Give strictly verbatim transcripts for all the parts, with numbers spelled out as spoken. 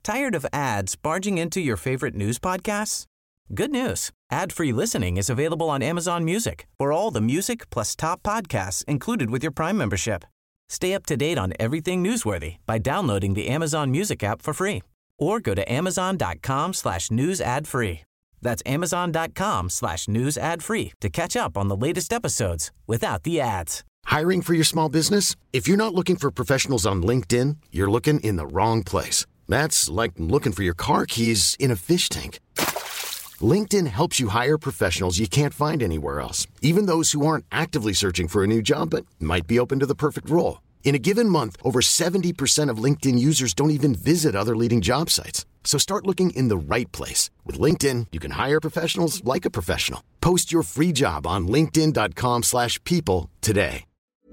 Tired of ads barging into your favorite news podcasts? Good news. Ad-free listening is available on Amazon Music for all the music plus top podcasts included with your Prime membership. Stay up to date on everything newsworthy by downloading the Amazon Music app for free or go to amazon.com slash news ad free. That's amazon.com slash news ad free to catch up on the latest episodes without the ads. Hiring for your small business? If you're not looking for professionals on LinkedIn, you're looking in the wrong place. That's like looking for your car keys in a fish tank. LinkedIn helps you hire professionals you can't find anywhere else, even those who aren't actively searching for a new job but might be open to the perfect role. In a given month, over seventy percent of LinkedIn users don't even visit other leading job sites. So start looking in the right place. With LinkedIn, you can hire professionals like a professional. Post your free job on linkedin.com slash people today.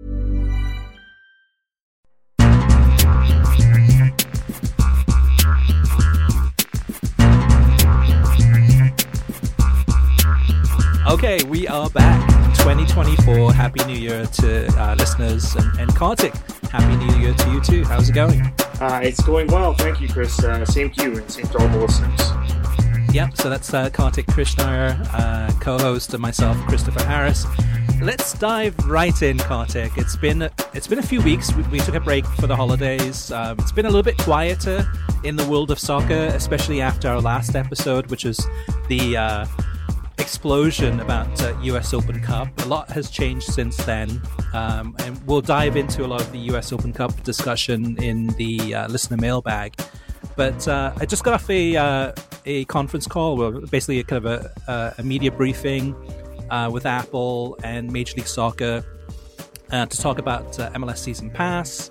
Okay, we are back. twenty twenty-four. Happy New Year to uh, listeners. And, and Kartik, Happy New Year to you too. How's it going? Uh, it's going well. Thank you, Chris. Uh, same to you and same to all the listeners. Yep, so that's uh, Kartik Krishnar, uh, co-host, and myself, Christopher Harris. Let's dive right in, Kartik. It's been it's been a few weeks. We, we took a break for the holidays. Um, it's been a little bit quieter in the world of soccer, especially after our last episode, which is the uh, explosion about uh, U S Open Cup. A lot has changed since then, um, and we'll dive into a lot of the U S Open Cup discussion in the uh, listener mailbag. But uh, I just got off a uh, a conference call, well, basically a kind of a, a media briefing uh, with Apple and Major League Soccer uh, to talk about uh, M L S Season Pass.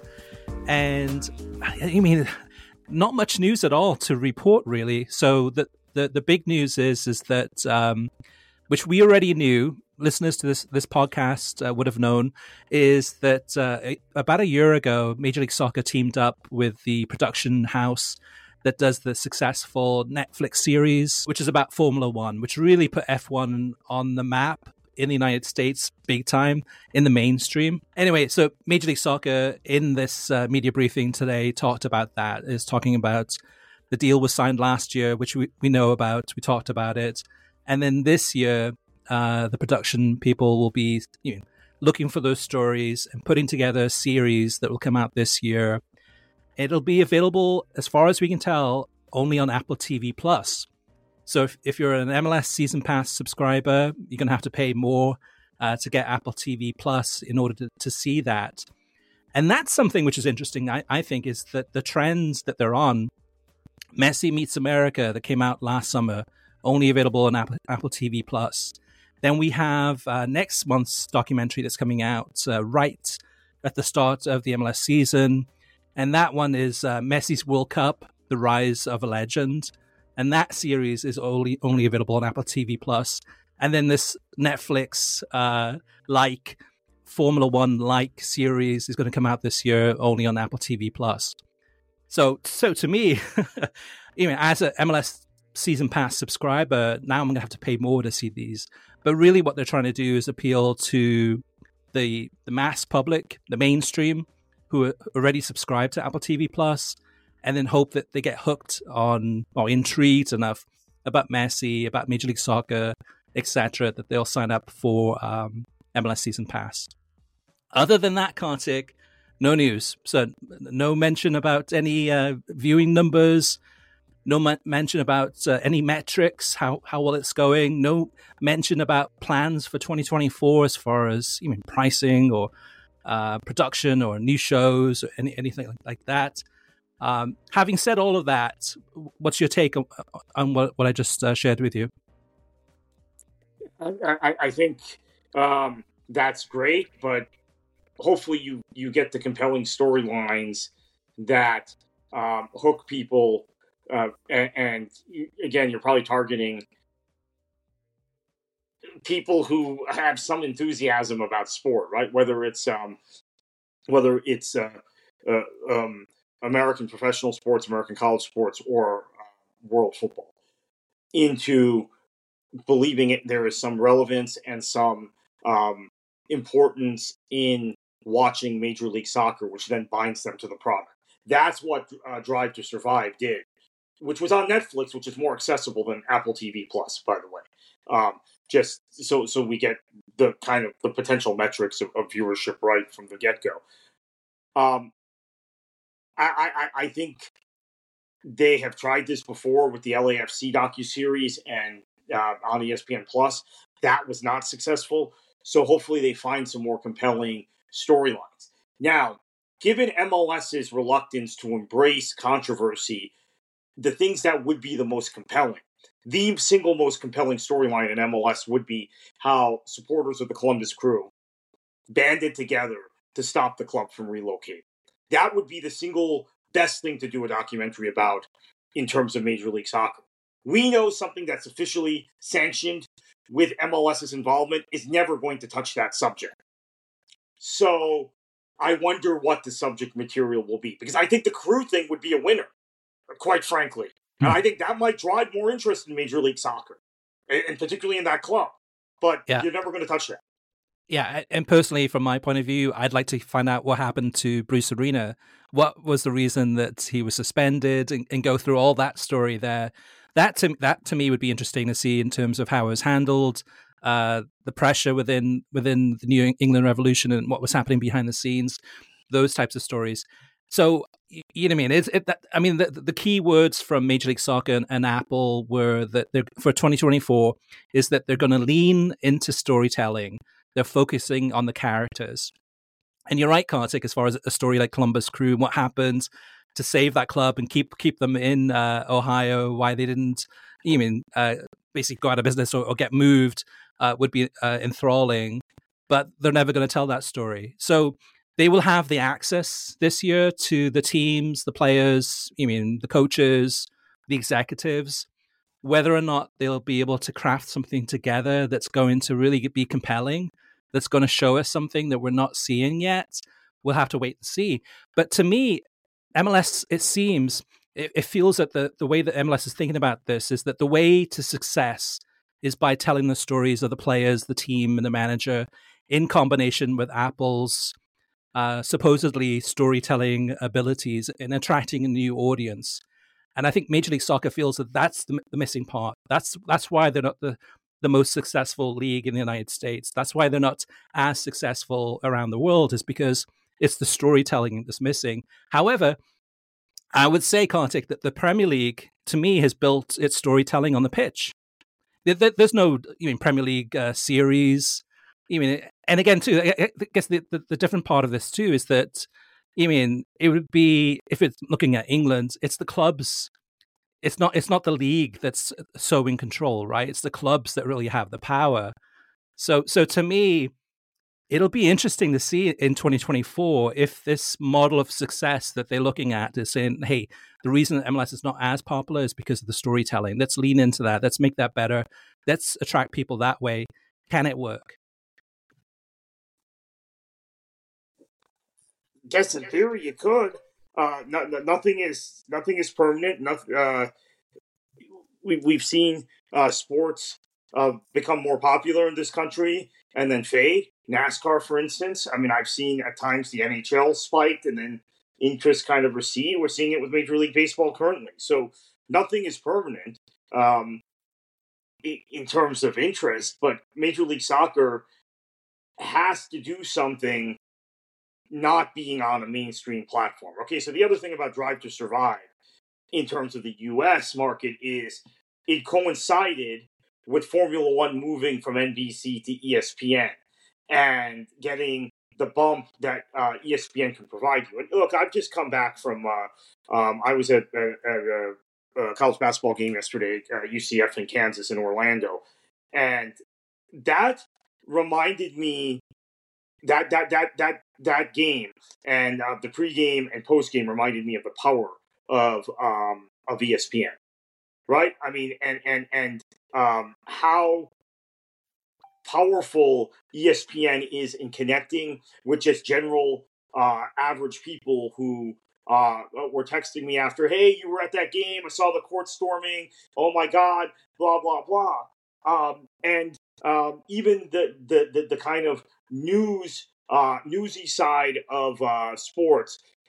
And I mean, not much news at all to report, really. So the the, the big news is is that, um, which we already knew, listeners to this this podcast uh, would have known, is that uh, a, about a year ago, Major League Soccer teamed up with the production house that does the successful Netflix series, which is about Formula One, which really put F one on the map in the United States big time in the mainstream. Anyway, so Major League Soccer in this uh, media briefing today talked about that, is talking about the deal was signed last year, which we, we know about, we talked about it. And then this year, uh, the production people will be, you know, looking for those stories and putting together a series that will come out this year. It'll be available, as far as we can tell, only on Apple T V Plus. So if, if you're an M L S Season Pass subscriber, you're going to have to pay more uh, to get Apple T V Plus in order to, to see that. And that's something which is interesting, I, I think, is that the trends that they're on. Messi Meets America that came out last summer, only available on Apple, Apple T V Plus. Then we have uh, next month's documentary that's coming out uh, right at the start of the M L S season. And that one is uh, Messi's World Cup, The Rise of a Legend. And that series is only only available on Apple T V Plus. And then this Netflix uh, like Formula One like series is going to come out this year only on Apple T V Plus. So, so to me, you know, as an M L S Season Pass subscriber, now I'm going to have to pay more to see these. But really what they're trying to do is appeal to the the mass public, the mainstream, who are already subscribed to Apple T V Plus, and then hope that they get hooked on or intrigued enough about Messi, about Major League Soccer, et cetera, that they'll sign up for um, M L S Season Pass. Other than that, Kartik, no news. So no mention about any uh, viewing numbers, no ma- mention about uh, any metrics, how, how well it's going, no mention about plans for twenty twenty-four as far as you mean pricing or uh, production or new shows or any, anything like, like that. Um, having said all of that, what's your take on, on what, what I just uh, shared with you? I, I, I think um, that's great, but hopefully you, you get the compelling storylines that um, hook people. Uh, and, and again, you're probably targeting people who have some enthusiasm about sport, right? Whether it's um, whether it's uh, uh, um, American professional sports, American college sports, or uh, world football, into believing it there is some relevance and some um, importance in watching Major League Soccer, which then binds them to the product. That's what uh, Drive to Survive did. which was on Netflix, which is more accessible than Apple T V Plus, by the way. Um, just so so we get the kind of the potential metrics of, of viewership right from the get go. Um, I, I I think they have tried this before with the L A F C docuseries and uh, on E S P N Plus. That was not successful. So hopefully they find some more compelling storylines. Now, given MLS's reluctance to embrace controversy, the things that would be the most compelling, the single most compelling storyline in M L S would be how supporters of the Columbus Crew banded together to stop the club from relocating. That would be the single best thing to do a documentary about in terms of Major League Soccer. We know something that's officially sanctioned with MLS's involvement is never going to touch that subject. So I wonder what the subject material will be, because I think the Crew thing would be a winner, quite frankly. And I think that might drive more interest in Major League Soccer, and particularly in that club. But yeah. You're never going to touch that. Yeah, and personally, from my point of view, I'd like to find out what happened to Bruce Arena. What was the reason that he was suspended, and, and go through all that story there. That to, that to me would be interesting to see in terms of how it was handled, uh, the pressure within within the New England Revolution and what was happening behind the scenes, those types of stories. So, you know what I mean? It's, it, that, I mean, the, the key words from Major League Soccer and, and Apple were that they're, for twenty twenty-four is that they're going to lean into storytelling. They're focusing on the characters. And you're right, Kartik, as far as a story like Columbus Crew and what happened to save that club and keep keep them in uh, Ohio, why they didn't, you mean, uh, basically go out of business or, or get moved uh, would be uh, enthralling. But they're never going to tell that story. So they will have the access this year to the teams, the players, you mean, the coaches, the executives. Whether or not they'll be able to craft something together that's going to really be compelling, that's going to show us something that we're not seeing yet, we'll have to wait and see. But to me, M L S, it seems, it, it feels that the, the way that M L S is thinking about this is that the way to success is by telling the stories of the players, the team, and the manager in combination with Apple's uh, supposedly storytelling abilities in attracting a new audience. And I think Major League Soccer feels that that's the, the missing part. That's that's why they're not the, the most successful league in the United States. That's why they're not as successful around the world, is because it's the storytelling that's missing. However, I would say, Kartik, that the Premier League, to me, has built its storytelling on the pitch. There, there's no you mean, Premier League uh, series. You mean, and again, too, I guess the, the, the different part of this, too, is that I mean, it would be, if it's looking at England, it's the clubs. It's not It's not the league that's so in control, right? It's the clubs that really have the power. So, so to me, it'll be interesting to see in twenty twenty-four if this model of success that they're looking at is saying, hey, the reason that M L S is not as popular is because of the storytelling. Let's lean into that. Let's make that better. Let's attract people that way. Can it work? Guess in theory you could. Uh, no, no, nothing is nothing is permanent. Nothing. Uh, we we've seen uh, sports uh, become more popular in this country and then fade. NASCAR, for instance. I mean, I've seen at times the N H L spiked and then interest kind of recede. We're seeing it with Major League Baseball currently. So nothing is permanent um, in terms of interest. But Major League Soccer has to do something not being on a mainstream platform. Okay, so the other thing about Drive to Survive in terms of the U S market is it coincided with Formula One moving from N B C to E S P N and getting the bump that uh, E S P N can provide you. And look, I've just come back from, uh, um, I was at, at, at a, a college basketball game yesterday, uh, U C F in Kansas in Orlando. And that reminded me That that that that that game and uh, the pregame and postgame reminded me of the power of um, of E S P N, right? I mean, and and and um, how powerful E S P N is in connecting with just general uh, average people who uh, were texting me after, "Hey, you were at that game. I saw the court storming. Oh my God, blah blah blah." Um, and um, even the, the the the kind of news, uh, newsy side of uh, sports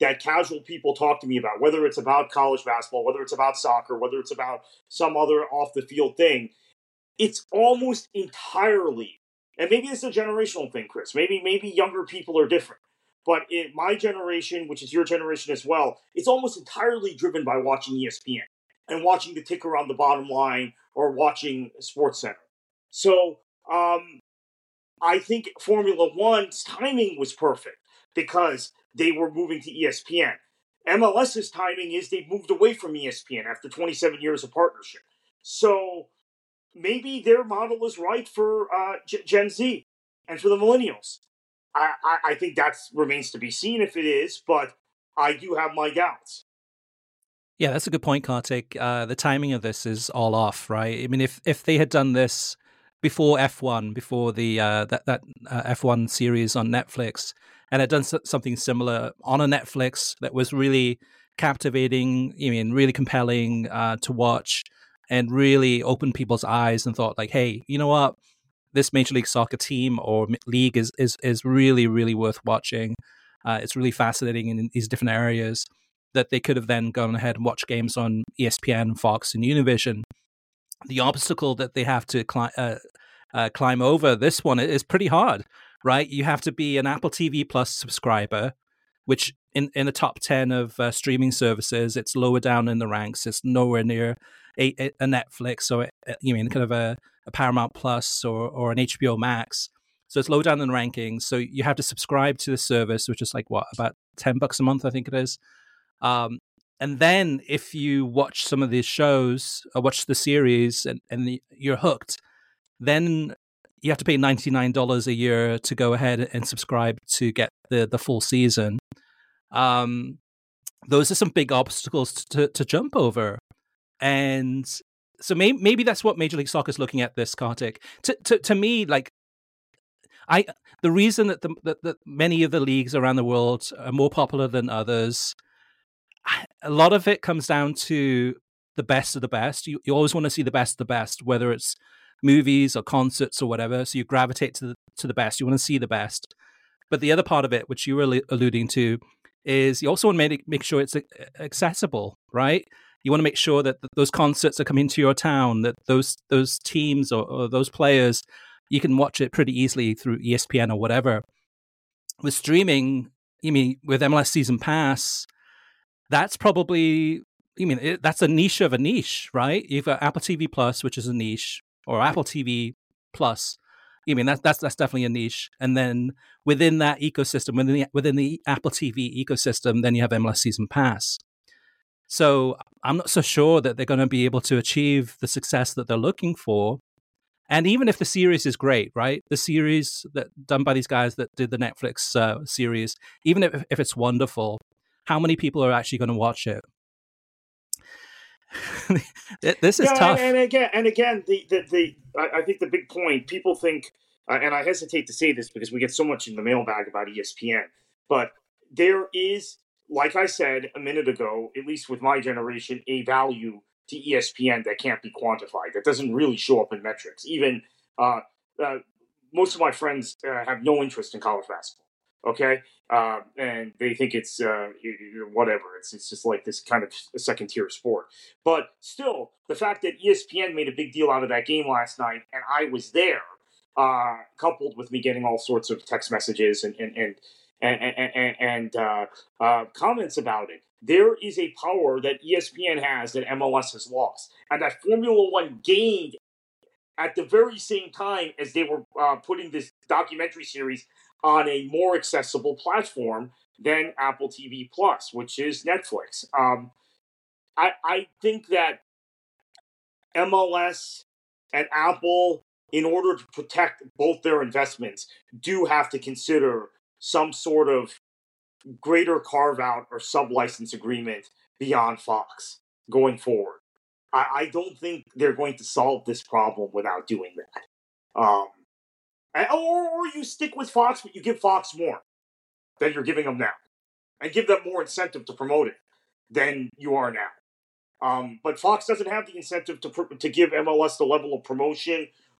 that casual people talk to me about, whether it's about college basketball, whether it's about soccer, whether it's about some other off the field thing, it's almost entirely, and maybe it's a generational thing, Chris. Maybe maybe younger people are different. But in my generation, which is your generation as well, it's almost entirely driven by watching E S P N and watching the ticker on the bottom line or watching SportsCenter. So um, I think Formula One's timing was perfect because they were moving to E S P N. MLS's timing is they moved away from E S P N after twenty-seven years of partnership. So maybe their model is right for uh, G- Gen Z and for the millennials. I, I, I think that remains to be seen if it is, but I do have my doubts. Yeah, that's a good point, Kartik. Uh, the timing of this is all off, right? I mean, if if they had done this before F one, before the uh, that that uh, F one series on Netflix, and had done something similar on a Netflix that was really captivating, I mean, really compelling uh, to watch, and really opened people's eyes and thought, like, hey, you know what? This Major League Soccer team or league is is is really, really worth watching. Uh, it's really fascinating in these different areas that they could have then gone ahead and watched games on E S P N, Fox, and Univision. The obstacle that they have to cli- uh, uh, climb over this one is pretty hard, right? You have to be an Apple T V Plus subscriber, which in, in the top ten of uh, streaming services, it's lower down in the ranks. It's nowhere near a, a Netflix or a, you mean kind of a, a Paramount Plus or, or an H B O Max. So it's low down in the rankings. So you have to subscribe to the service, which is like what, about ten bucks a month, I think it is. Um, and then if you watch some of these shows or watch the series and, and the, you're hooked, then you have to pay ninety-nine dollars a year to go ahead and subscribe to get the, the full season. Um, those are some big obstacles to, to jump over. And so may, maybe that's what Major League Soccer is looking at this, Kartik. To, to, to me, like, I the reason that, the, that, that many of the leagues around the world are more popular than others, a lot of it comes down to the best of the best. You, you always want to see the best of the best, whether it's movies or concerts or whatever. So you gravitate to the, to the best. You want to see the best. But the other part of it, which you were alluding to, is you also want to make, make sure it's accessible, right? You want to make sure that those concerts are coming to your town, that those those teams or, or those players, you can watch it pretty easily through E S P N or whatever. With streaming, you mean with M L S Season Pass, that's probably, you mean, it, that's a niche of a niche, right? You've got Apple T V Plus, which is a niche, or Apple T V Plus. You mean, that's that's that's definitely a niche. And then within that ecosystem, within the, within the Apple T V ecosystem, then you have M L S Season Pass. So I'm not so sure that they're going to be able to achieve the success that they're looking for. And even if the series is great, right? The series that done by these guys that did the Netflix uh, series, even if, if it's wonderful, how many people are actually going to watch it? This is yeah, tough. And, and again, and again, the the, the I, I think the big point people think, uh, and I hesitate to say this because we get so much in the mailbag about E S P N, but there is, like I said a minute ago, at least with my generation, a value to E S P N that can't be quantified. That doesn't really show up in metrics. Even uh, uh, most of my friends uh, have no interest in college basketball. Okay, uh, and they think it's uh, whatever. It's it's just like this kind of second tier sport. But still, the fact that E S P N made a big deal out of that game last night, and I was there, uh, coupled with me getting all sorts of text messages and and and and, and, and, and uh, uh, comments about it. There is a power that E S P N has that M L S has lost, and that Formula One gained at the very same time as they were uh, putting this documentary series on a more accessible platform than Apple T V Plus, which is Netflix. Um, I, I think that M L S and Apple, in order to protect both their investments, do have to consider some sort of greater carve-out or sub-license agreement beyond Fox going forward. I, I don't think they're going to solve this problem without doing that. Um, and, or, or you stick with Fox, but you give Fox more than you're giving them now. And give them more incentive to promote it than you are now. Um, but Fox doesn't have the incentive to to give M L S the level of promotion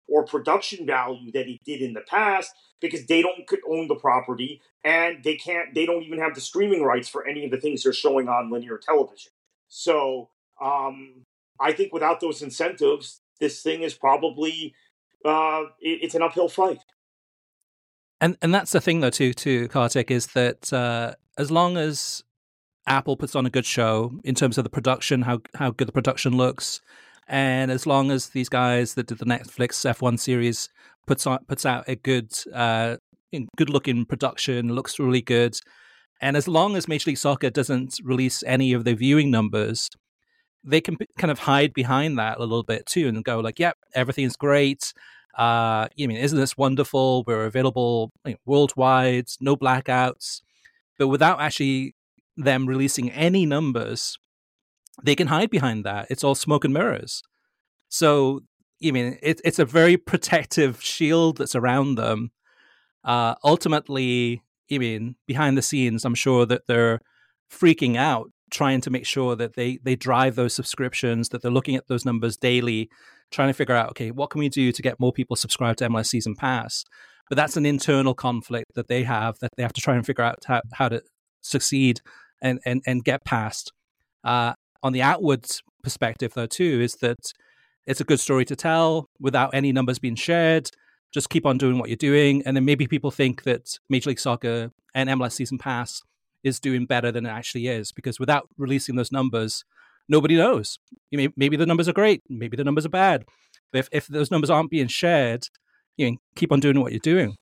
or production value that it did in the past because they don't own the property and they can't, they don't even have the streaming rights for any of the things they're showing on linear television. So um, I think without those incentives, this thing is probably, uh, it, it's an uphill fight. And and that's the thing, though, too, to Kartik, is that uh, as long as Apple puts on a good show in terms of the production, how how good the production looks, and as long as these guys that did the Netflix F one series puts on puts out a good uh, good looking production, looks really good, and as long as Major League Soccer doesn't release any of their viewing numbers, they can kind of hide behind that a little bit too and go like, "Yep, everything's great. Uh, I mean, isn't this wonderful? We're available you know, worldwide, no blackouts." But without actually them releasing any numbers, they can hide behind that. It's all smoke and mirrors. So, I mean, it, it's a very protective shield that's around them. Uh, ultimately, I mean, behind the scenes, I'm sure that they're freaking out, trying to make sure that they, they drive those subscriptions, that they're looking at those numbers daily, trying to figure out, okay, what can we do to get more people subscribed to M L S Season Pass? But that's an internal conflict that they have that they have to try and figure out how, how to succeed and, and, and get past. Uh, on the outwards perspective, though, too, is that it's a good story to tell without any numbers being shared. Just keep on doing what you're doing. And then maybe people think that Major League Soccer and M L S Season Pass is doing better than it actually is, because without releasing those numbers, nobody knows. You know, maybe the numbers are great, maybe the numbers are bad. But if, if those numbers aren't being shared, you know, keep on doing what you're doing.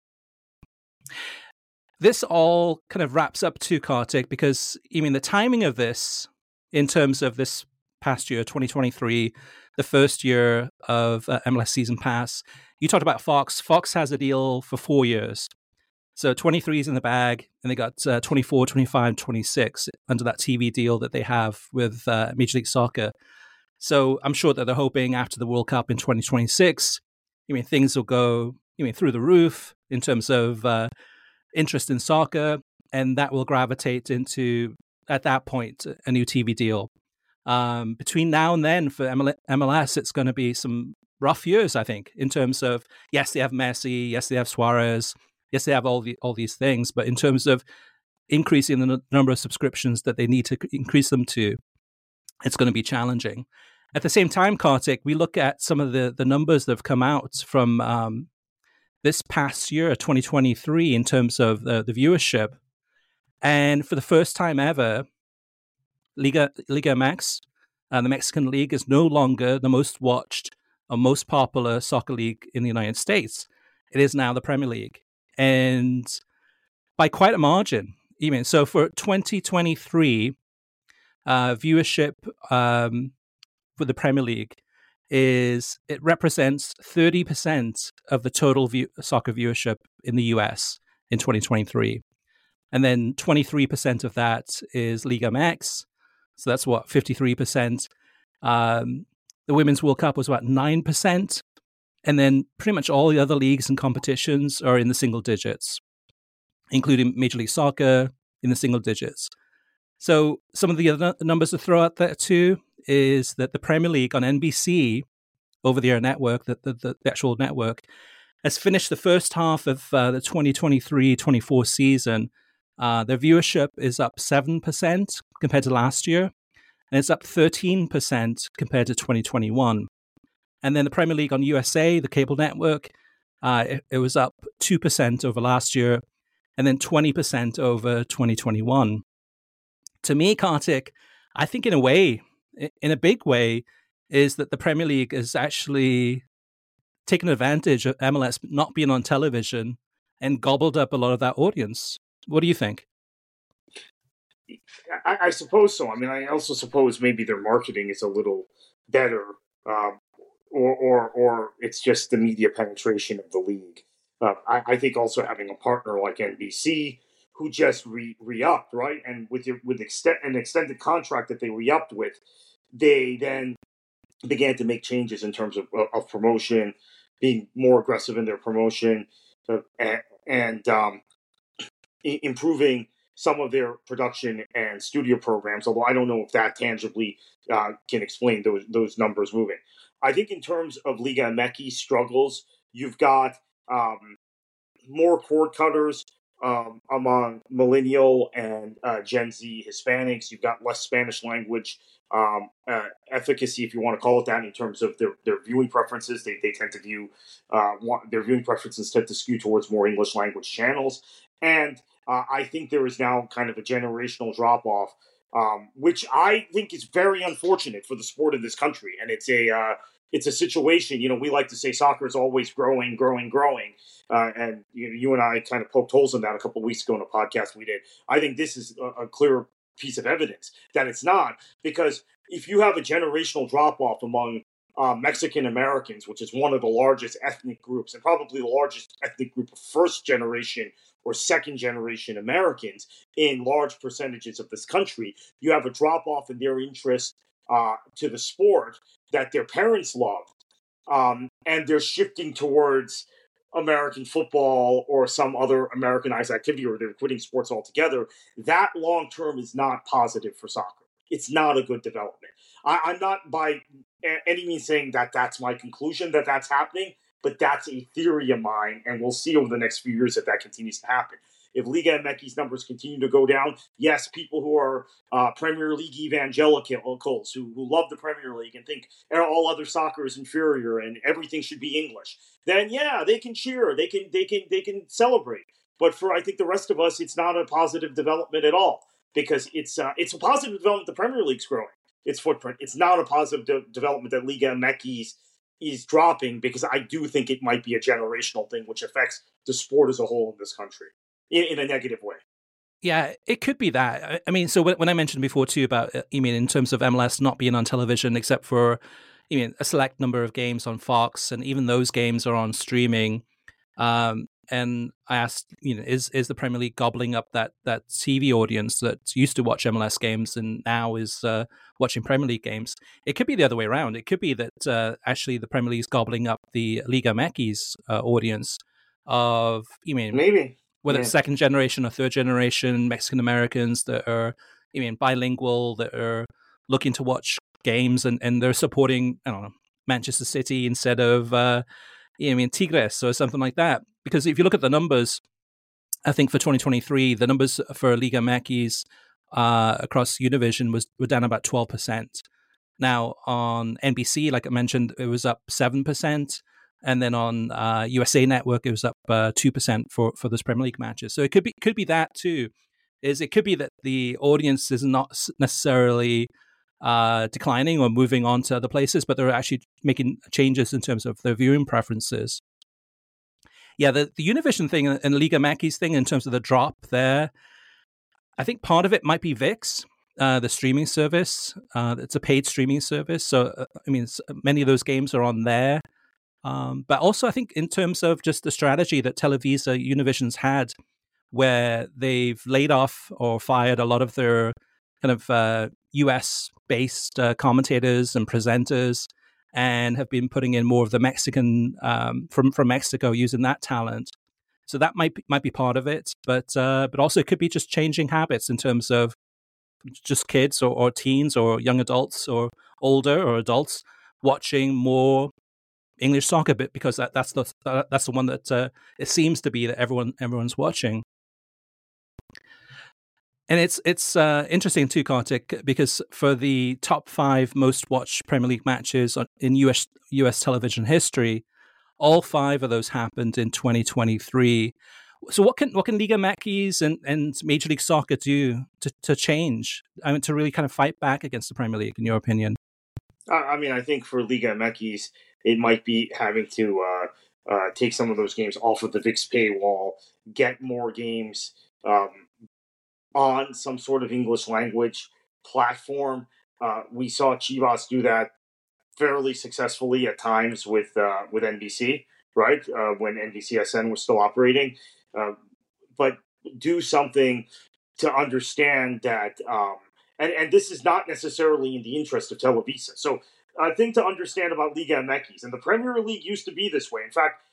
This all kind of wraps up to Kartik, because I mean the timing of this, in terms of this past year, twenty twenty-three, the first year of uh, M L S Season Pass. You talked about Fox. Fox has a deal for four years. So twenty-three is in the bag, and they got uh, twenty-four, twenty-five, twenty-six under that T V deal that they have with uh, Major League Soccer. So I'm sure that they're hoping after the World Cup in twenty twenty-six, I mean, things will go, I mean, through the roof in terms of uh, interest in soccer, and that will gravitate into, at that point, a new T V deal. Um, between now and then for M L S, it's going to be some rough years, I think, in terms of, yes, they have Messi, yes, they have Suarez, yes, they have all the all these things, but in terms of increasing the n- number of subscriptions that they need to increase them to, it's going to be challenging. At the same time, Kartik, we look at some of the, the numbers that have come out from um, this past year, twenty twenty-three, in terms of the, the viewership. And for the first time ever, Liga, Liga M X, uh, the Mexican league, is no longer the most watched or most popular soccer league in the United States. It is now the Premier League. And by quite a margin, even. So for twenty twenty-three, uh, viewership um, for the Premier League is, it represents thirty percent of the total view, soccer viewership in the U S in twenty twenty-three. And then twenty-three percent of that is Liga M X. So that's what, fifty-three percent. Um, the Women's World Cup was about nine percent. And then pretty much all the other leagues and competitions are in the single digits, including Major League Soccer in the single digits. So some of the other numbers to throw out there too is that the Premier League on N B C, over-the-air network, the, the, the actual network, has finished the first half of uh, the twenty twenty-three twenty-four season. Uh, their viewership is up seven percent compared to last year, and it's up thirteen percent compared to twenty twenty-one. And then the Premier League on U S A, the cable network, uh, it, it was up two percent over last year, and then twenty percent over twenty twenty-one. To me, Kartik, I think in a way, in a big way, is that the Premier League is actually taken advantage of M L S not being on television and gobbled up a lot of that audience. What do you think? I, I suppose so. I mean, I also suppose maybe their marketing is a little better, um, or, or or it's just the media penetration of the league. Uh, I, I think also having a partner like N B C who just re re-upped, right, and with your, with extent, an extended contract that they re-upped with, they then began to make changes in terms of, of promotion, being more aggressive in their promotion, uh, and, and um, improving some of their production and studio programs, although I don't know if that tangibly uh, can explain those those numbers moving. I think in terms of Liga M X struggles, you've got um, more cord cutters um, among millennial and uh, Gen Z Hispanics. You've got less Spanish language um, uh, efficacy, if you want to call it that, in terms of their, their viewing preferences. They they tend to view uh, want, their viewing preferences tend to skew towards more English language channels, and uh, I think there is now kind of a generational drop off, um, which I think is very unfortunate for the sport of this country, and it's a uh, it's a situation. You know, we like to say soccer is always growing, growing, growing. Uh, and you, know, you and I kind of poked holes in that a couple of weeks ago in a podcast we did. I think this is a, a clear piece of evidence that it's not, because if you have a generational drop-off among uh, Mexican Americans, which is one of the largest ethnic groups and probably the largest ethnic group of first-generation or second-generation Americans in large percentages of this country, you have a drop-off in their interest uh, to the sport that their parents loved, um, and they're shifting towards American football or some other Americanized activity, or they're quitting sports altogether. That long term is not positive for soccer. It's not a good development. I, I'm not by any means saying that that's my conclusion that that's happening, but that's a theory of mine, and we'll see over the next few years if that continues to happen. If Liga M X numbers continue to go down, yes, people who are uh, Premier League evangelicals who, who love the Premier League and think all other soccer is inferior and everything should be English, then yeah, they can cheer, they can they can they can celebrate. But for I think the rest of us, it's not a positive development at all, because it's uh, it's a positive development. The Premier League's growing its footprint. It's not a positive de- development that Liga M X is dropping, because I do think it might be a generational thing which affects the sport as a whole in this country in, in a negative way. Yeah, it could be that. I mean, so when I mentioned before too about, I mean, in terms of M L S not being on television except for, I mean, a select number of games on Fox, and even those games are on streaming. Um, and I asked, you know, is is the Premier League gobbling up that that T V audience that used to watch M L S games and now is uh, watching Premier League games? It could be the other way around. It could be that uh, actually the Premier League is gobbling up the Liga M X uh, audience of, you mean, maybe whether yeah. it's second generation or third generation Mexican Americans that are, I mean, bilingual, that are looking to watch games, and, and they're supporting, I don't know, Manchester City instead of, uh, I mean, Tigres or something like that. Because if you look at the numbers, I think for twenty twenty-three, the numbers for Liga M X uh, across Univision was were down about twelve percent. Now on N B C, like I mentioned, it was up seven percent. And then on uh, U S A Network, it was up uh, two percent for, for those Premier League matches. So it could be could be that too. Is it could be that the audience is not necessarily uh, declining or moving on to other places, but they're actually making changes in terms of their viewing preferences. Yeah, the, the Univision thing and Liga M X thing in terms of the drop there, I think part of it might be V I X, uh, the streaming service. Uh, it's a paid streaming service. So, uh, I mean, many of those games are on there. Um, but also, I think in terms of just the strategy that Televisa Univision's had, where they've laid off or fired a lot of their kind of uh, U S-based uh, commentators and presenters, and have been putting in more of the Mexican um, from from Mexico, using that talent. So that might be, might be part of it, but uh, but also it could be just changing habits in terms of just kids or, or teens or young adults or older or adults watching more English soccer bit, because that, that's the that's the one that uh, it seems to be that everyone everyone's watching. And it's it's uh, interesting too, Kartik, because for the top five most watched Premier League matches in U S U S television history, all five of those happened in twenty twenty-three. So what can what can Liga M X and, and Major League Soccer do to, to change? I mean, to really kind of fight back against the Premier League, in your opinion? I mean, I think for Liga M X, it might be having to uh, uh, take some of those games off of the V I X paywall, get more games um, on some sort of English language platform. Uh, we saw Chivas do that fairly successfully at times with uh, with N B C, right? Uh, when N B C S N was still operating. Uh, but do something to understand that, um, and, and this is not necessarily in the interest of Televisa. So a thing to understand about Liga M X, and the Premier League used to be this way. In fact,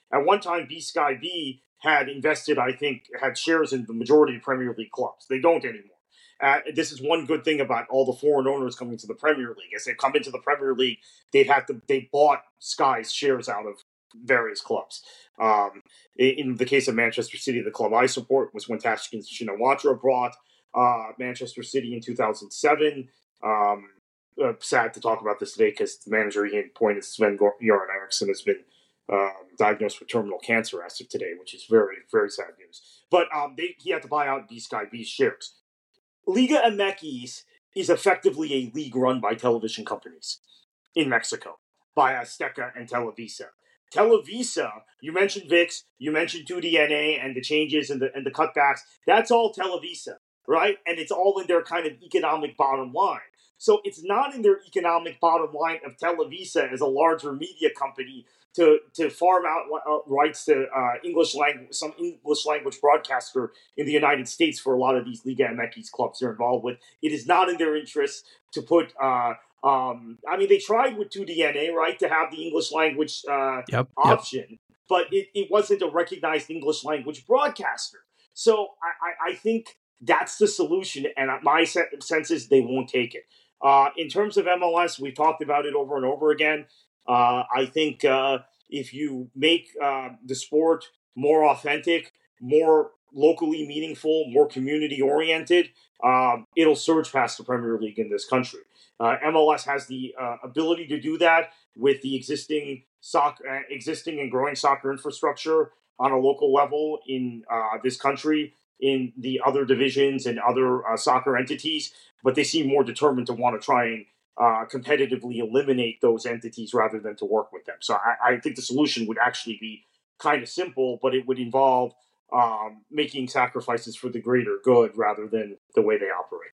At one time, B Sky B had invested, I think, had shares in the majority of Premier League clubs. They don't anymore. Uh, this is one good thing about all the foreign owners coming to the Premier League. As they've come into the Premier League, they've had to they bought Sky's shares out of various clubs. Um, in the case of Manchester City, the club I support was when Thaksin Shinawatra brought uh, Manchester City in two thousand seven. Um, uh, sad to talk about this today because the manager he appointed, Sven Göran Eriksson, has been um, diagnosed with terminal cancer as of today, which is very, very sad news. But um, they, he had to buy out B Sky B's shares. Liga M X is effectively a league run by television companies in Mexico, by Azteca and Televisa. Televisa, you mentioned V I X, you mentioned two D N A and the changes and the and the cutbacks. That's all Televisa, right? And it's all in their kind of economic bottom line. So it's not in their economic bottom line of Televisa as a larger media company to to farm out uh, rights to uh, English language, some English language broadcaster in the United States for a lot of these Liga M X clubs they're involved with. It is not in their interest to put. Uh, um, I mean, they tried with two D N A, right, to have the English language uh, yep, option, yep. but it, it wasn't a recognized English language broadcaster. So I, I, I think that's the solution, and my sense is they won't take it. Uh, in terms of M L S, we've talked about it over and over again. Uh, I think uh, if you make uh, the sport more authentic, more locally meaningful, more community-oriented, uh, it'll surge past the Premier League in this country. Uh, M L S has the uh, ability to do that with the existing soccer, uh, existing and growing soccer infrastructure on a local level in uh, this country, in the other divisions and other uh, soccer entities, but they seem more determined to want to try and uh, competitively eliminate those entities rather than to work with them. So I, I think the solution would actually be kind of simple, but it would involve um, making sacrifices for the greater good rather than the way they operate.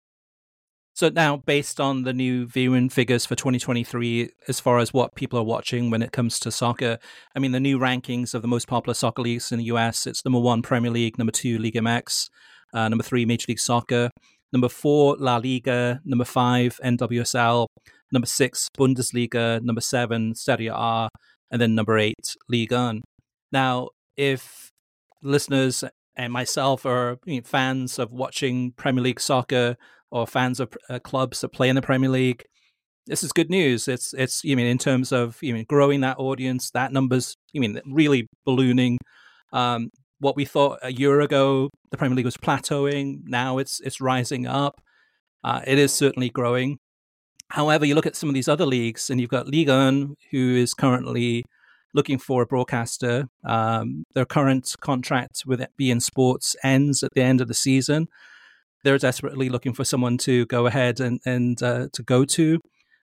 So now, based on the new viewing figures for twenty twenty-three, as far as what people are watching when it comes to soccer, I mean, the new rankings of the most popular soccer leagues in the U S, it's number one, Premier League, number two, Liga M X, uh, number three, Major League Soccer, number four, La Liga, number five, N W S L, number six, Bundesliga, number seven, Serie A, and then number eight, Liga one. Now, if listeners and myself are you know, fans of watching Premier League soccer, or fans of uh, clubs that play in the Premier League, this is good news. It's, it's you mean, in terms of you mean growing that audience, that numbers, you mean, really ballooning. Um, what we thought a year ago, the Premier League was plateauing. Now it's it's rising up. Uh, it is certainly growing. However, you look at some of these other leagues, and you've got Liga one, who is currently looking for a broadcaster. Um, their current contract with B N Sports ends at the end of the season. They're desperately looking for someone to go ahead and, and uh, to go to.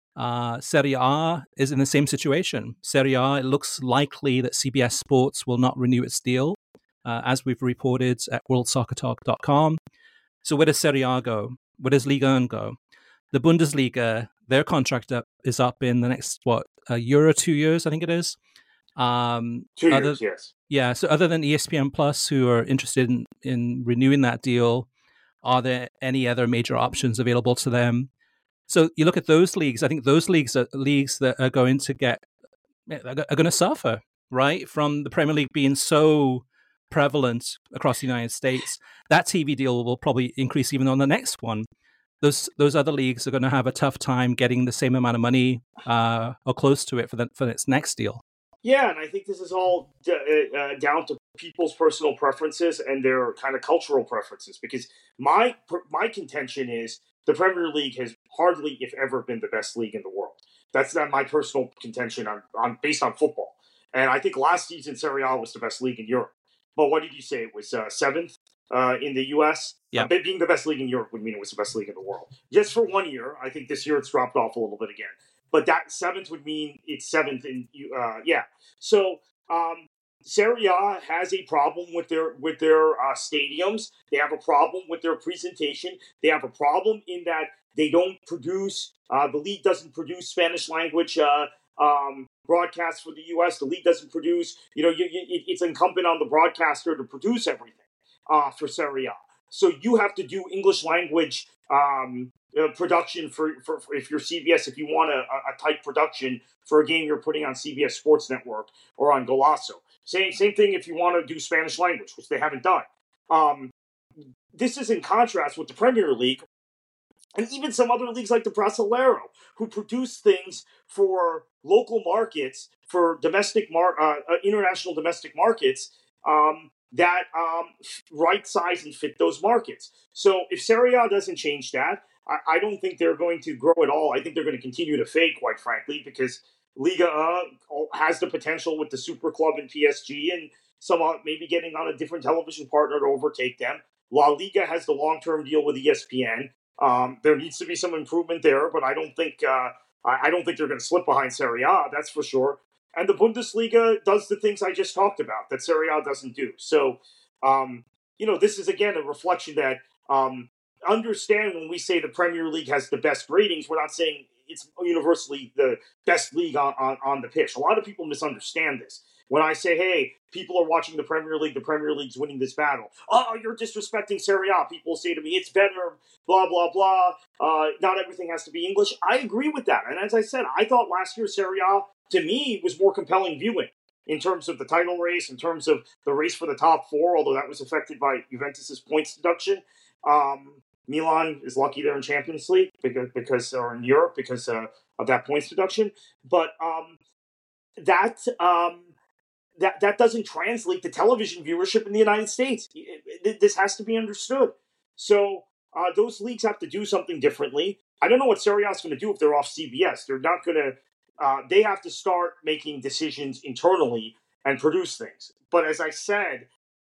Uh, Serie A is in the same situation. Serie A, it looks likely that C B S Sports will not renew its deal, uh, as we've reported at world soccer talk dot com. So where does Serie A go? Where does Liga one go? The Bundesliga, their contract up, is up in the next, what, a year or two years, I think it is. Um, two other, years, yes. Yeah, so other than E S P N Plus, who are interested in, in renewing that deal, are there any other major options available to them? So you look at those leagues. I think those leagues are leagues that are going to get are going to suffer, right? From the Premier League being so prevalent across the United States, that T V deal will probably increase even on the next one. Those those other leagues are going to have a tough time getting the same amount of money uh, or close to it for the, for its next deal. Yeah, and I think this is all d- uh, down to people's personal preferences and their kind of cultural preferences. Because my my contention is the Premier League has hardly, if ever, been the best league in the world. That's not my personal contention on, on based on football. And I think last season Serie A was the best league in Europe. But what did you say? It was uh, seventh uh, in the U S? Yeah. Uh, being the best league in Europe would mean it was the best league in the world. Just for one year. I think this year it's dropped off a little bit again. But that seventh would mean it's seventh in, uh, yeah. So um, Serie A has a problem with their with their uh, stadiums. They have a problem with their presentation. They have a problem in that they don't produce. Uh, the league doesn't produce Spanish language uh, um, broadcasts for the U S. The league doesn't produce. You know, you, you, it's incumbent on the broadcaster to produce everything uh, for Serie A. So you have to do English language um, uh, production for, for, for if you're C B S, if you want a, a tight production for a game you're putting on C B S Sports Network or on Golazo. Same same thing if you want to do Spanish language, which they haven't done. Um, this is in contrast with the Premier League and even some other leagues like the Brasileiro, who produce things for local markets, for domestic mar- uh, uh, international domestic markets um, that um, right size and fit those markets. So if Serie A doesn't change that, I, I don't think they're going to grow at all. I think they're going to continue to fade, quite frankly, because Liga uh, has the potential with the Super Club and P S G and some uh, maybe getting on a different television partner to overtake them. La Liga has the long-term deal with E S P N. Um, there needs to be some improvement there, but I don't think uh, I don't think they're going to slip behind Serie A. That's for sure. And the Bundesliga does the things I just talked about that Serie A doesn't do. So, um, you know, this is again a reflection that um, understand when we say the Premier League has the best ratings, we're not saying it's universally the best league on, on, on the pitch. A lot of people misunderstand this. When I say, hey, people are watching the Premier League, the Premier League's winning this battle. Oh, you're disrespecting Serie A. People say to me, it's better, blah, blah, blah. Uh, not everything has to be English. I agree with that. And as I said, I thought last year Serie A, to me, was more compelling viewing in terms of the title race, in terms of the race for the top four, although that was affected by Juventus's points deduction. Um, Milan is lucky they're in Champions League because, because or in Europe because uh, of that points deduction. But um, that... Um, That that doesn't translate to television viewership in the United States. It, it, this has to be understood. So uh, those leagues have to do something differently. I don't know what Serie A is going to do if they're off C B S. They're not going to. Uh, they have to start making decisions internally and produce things. But as I said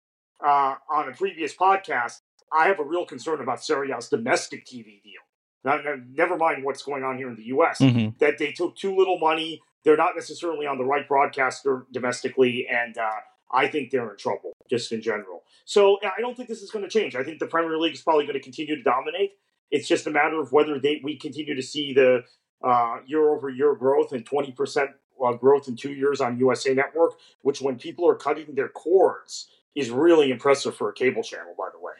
uh, on a previous podcast, I have a real concern about Serie A's domestic T V deal. Now, never mind what's going on here in the U S. Mm-hmm. That they took too little money. They're not necessarily on the right broadcaster domestically, and uh, I think they're in trouble, just in general. So I don't think this is going to change. I think the Premier League is probably going to continue to dominate. It's just a matter of whether they we continue to see the uh, year-over-year growth and twenty percent uh, growth in two years on U S A Network, which when people are cutting their cords is really impressive for a cable channel, by the way.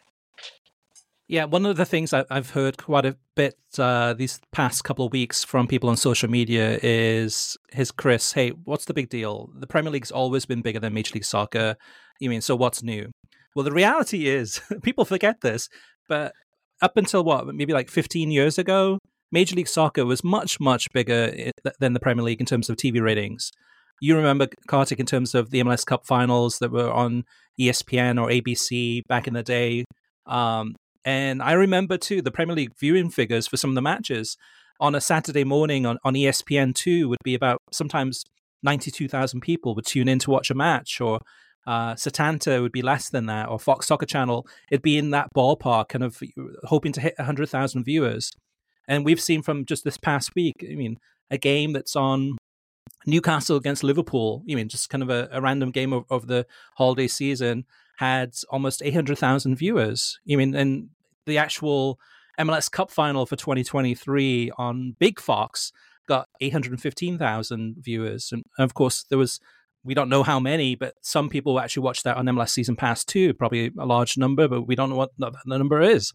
Yeah, one of the things I've heard quite a bit uh, these past couple of weeks from people on social media is, "His Chris, hey, what's the big deal? The Premier League's always been bigger than Major League Soccer. You mean, so what's new?" Well, the reality is, people forget this, but up until what, maybe like fifteen years ago, Major League Soccer was much, much bigger than the Premier League in terms of T V ratings. You remember, Kartik, in terms of the M L S Cup finals that were on E S P N or A B C back in the day. Um, And I remember, too, the Premier League viewing figures for some of the matches on a Saturday morning on, on E S P N two would be about sometimes ninety-two thousand people would tune in to watch a match, or uh, Setanta would be less than that, or Fox Soccer Channel, it'd be in that ballpark, kind of hoping to hit one hundred thousand viewers. And we've seen from just this past week, I mean, a game that's on Newcastle against Liverpool, you mean, just kind of a, a random game of, of the holiday season, had almost eight hundred thousand viewers. You mean, and the actual M L S Cup final for twenty twenty-three on Big Fox got eight hundred fifteen thousand viewers. And of course, there was, we don't know how many, but some people actually watched that on M L S Season Pass too, probably a large number, but we don't know what the number is.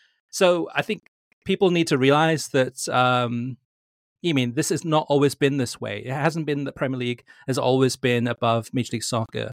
So I think people need to realize that, um, you mean, this has not always been this way. It hasn't been that Premier League has always been above Major League Soccer.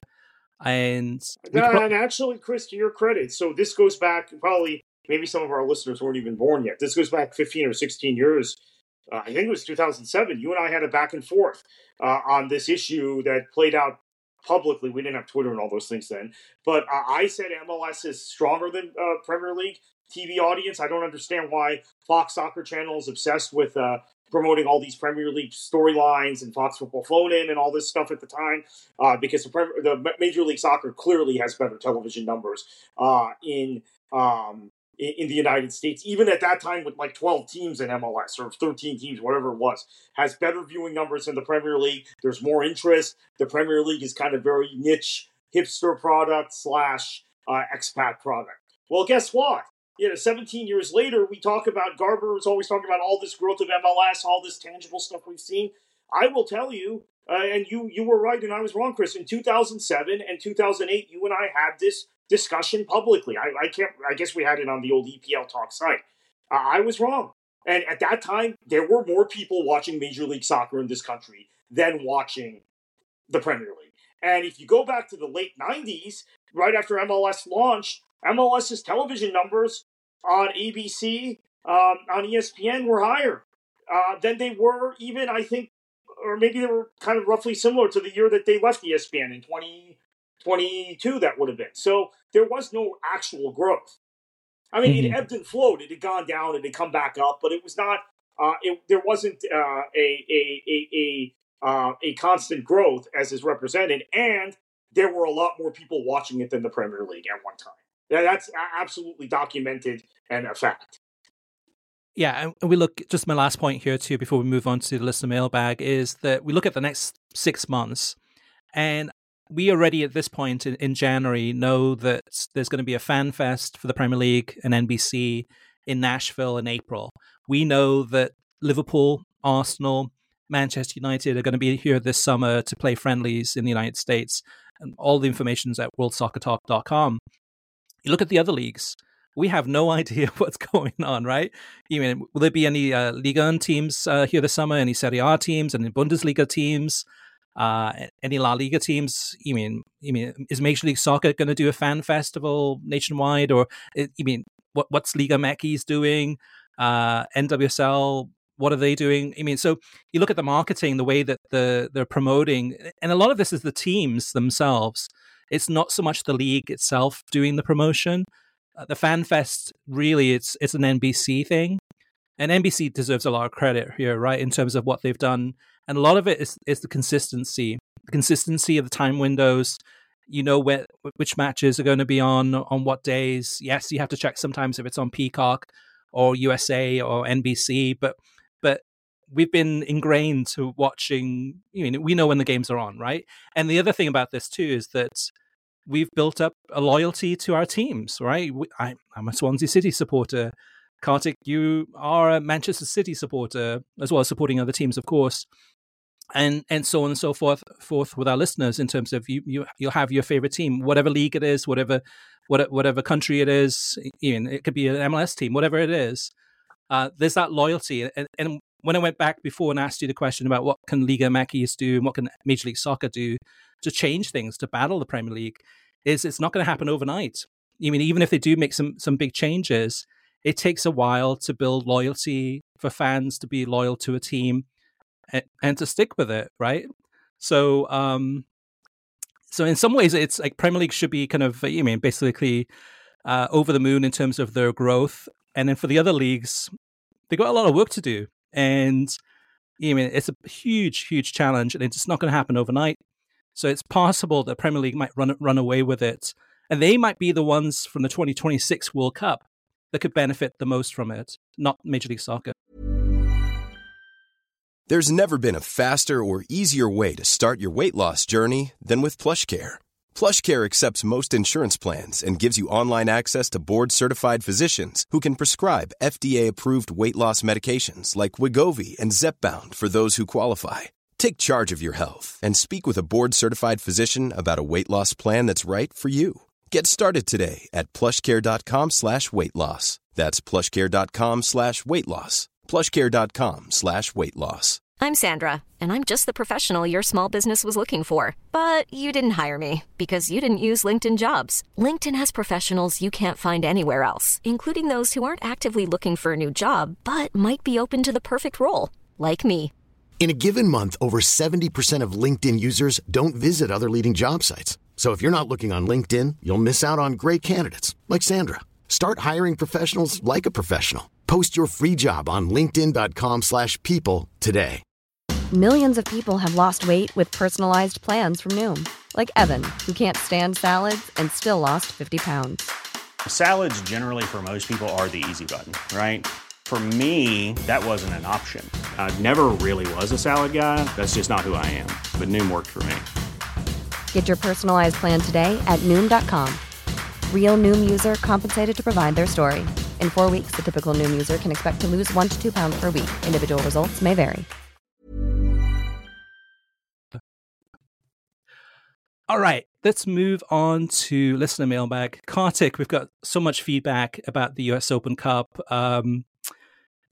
And, pro- and actually, Chris, to your credit, so this goes back probably, maybe some of our listeners weren't even born yet. This goes back fifteen or sixteen years. Uh, I think it was two thousand seven. You and I had a back and forth uh, on this issue that played out publicly. We didn't have Twitter and all those things then. But uh, I said M L S is stronger than uh, Premier League T V audience. I don't understand why Fox Soccer Channel is obsessed with uh, promoting all these Premier League storylines and Fox Football Phone-In and all this stuff at the time, uh, because the, Premier, the Major League Soccer clearly has better television numbers uh, in, um, in in the United States. Even at that time, with like twelve teams in M L S or thirteen teams, whatever it was, has better viewing numbers than the Premier League. There's more interest. The Premier League is kind of very niche, hipster product slash uh, expat product. Well, guess what? You know, seventeen years later, we talk about, Garber is always talking about all this growth of M L S, all this tangible stuff we've seen. I will tell you, uh, and you you were right and I was wrong, Chris, in two thousand seven and two thousand eight, you and I had this discussion publicly. I, I can't, I guess we had it on the old E P L Talk site. I was wrong. And at that time, there were more people watching Major League Soccer in this country than watching the Premier League. And if you go back to the late nineties, right after M L S launched, MLS's television numbers on A B C, um, on E S P N were higher uh, than they were even, I think, or maybe they were kind of roughly similar to the year that they left E S P N in twenty twenty-two, that would have been. So there was no actual growth. I mean, mm-hmm. it ebbed and flowed. It had gone down and it had come back up, but it was not, uh, it, there wasn't uh, a, a, a, a, uh, a constant growth as is represented. And there were a lot more people watching it than the Premier League at one time. Yeah, that's absolutely documented and a fact. Yeah, and we look, just my last point here too, before we move on to the listener mailbag, is that we look at the next six months and we already at this point in, in January know that there's going to be a fan fest for the Premier League and N B C in Nashville in April. We know that Liverpool, Arsenal, Manchester United are going to be here this summer to play friendlies in the United States. And all the information is at world soccer talk dot com. You look at the other leagues, we have no idea what's going on, right? You mean, will there be any uh, Liga one teams uh, here this summer, any Serie A teams, any Bundesliga teams? Uh, any La Liga teams? You mean, you mean, is Major League Soccer going to do a fan festival nationwide, or you mean, what what's Liga M X doing? Uh, N W S L, what are they doing? I mean, so you look at the marketing, the way that the they're promoting, and a lot of this is the teams themselves. It's not so much the league itself doing the promotion. Uh, the fan fest, really, it's it's an N B C thing, and N B C deserves a lot of credit here, right, in terms of what they've done. And a lot of it is, is the consistency, the consistency of the time windows. You know where which matches are going to be on, on what days. Yes, you have to check sometimes if it's on Peacock or U S A or N B C, but but we've been ingrained to watching, you know, we know when the games are on, right? And the other thing about this too is that we've built up a loyalty to our teams, right? We, I, I'm a Swansea City supporter. Kartik, you are a Manchester City supporter, as well as supporting other teams, of course. And and so on and so forth forth with our listeners in terms of you you you'll have your favorite team, whatever league it is, whatever whatever, whatever country it is, even it could be an M L S team, whatever it is. Uh, there's that loyalty. And, and when I went back before and asked you the question about what can Liga M X do and what can Major League Soccer do to change things, to battle the Premier League, is it's not going to happen overnight. I mean, even if they do make some some big changes, it takes a while to build loyalty for fans to be loyal to a team. And, and to stick with it, right? So, um, so in some ways, it's like Premier League should be kind of, you mean, basically uh, over the moon in terms of their growth, and then for the other leagues, they got a lot of work to do, and you mean it's a huge, huge challenge, and it's not going to happen overnight. So it's possible that Premier League might run run away with it, and they might be the ones from the twenty twenty-six World Cup that could benefit the most from it, not Major League Soccer. There's never been a faster or easier way to start your weight loss journey than with PlushCare. PlushCare accepts most insurance plans and gives you online access to board-certified physicians who can prescribe F D A-approved weight loss medications like Wegovy and Zepbound for those who qualify. Take charge of your health and speak with a board-certified physician about a weight loss plan that's right for you. Get started today at plushcare.com slash weight loss. That's plushcare.com slash weight loss. plushcare.com slash weight loss. I'm Sandra, and I'm just the professional your small business was looking for. But you didn't hire me because you didn't use LinkedIn Jobs. LinkedIn has professionals you can't find anywhere else, including those who aren't actively looking for a new job, but might be open to the perfect role, like me. In a given month, over seventy percent of LinkedIn users don't visit other leading job sites. So if you're not looking on LinkedIn, you'll miss out on great candidates, like Sandra. Start hiring professionals like a professional. Post your free job on linkedin.com slash people today. Millions of people have lost weight with personalized plans from Noom. Like Evan, who can't stand salads and still lost fifty pounds. Salads generally for most people are the easy button, right? For me, that wasn't an option. I never really was a salad guy. That's just not who I am. But Noom worked for me. Get your personalized plan today at Noom dot com. Real Noom user compensated to provide their story. In four weeks, the typical Noom user can expect to lose one to two pounds per week. Individual results may vary. All right, let's move on to listener mailbag. Kartik, we've got so much feedback about the U S Open Cup. Um,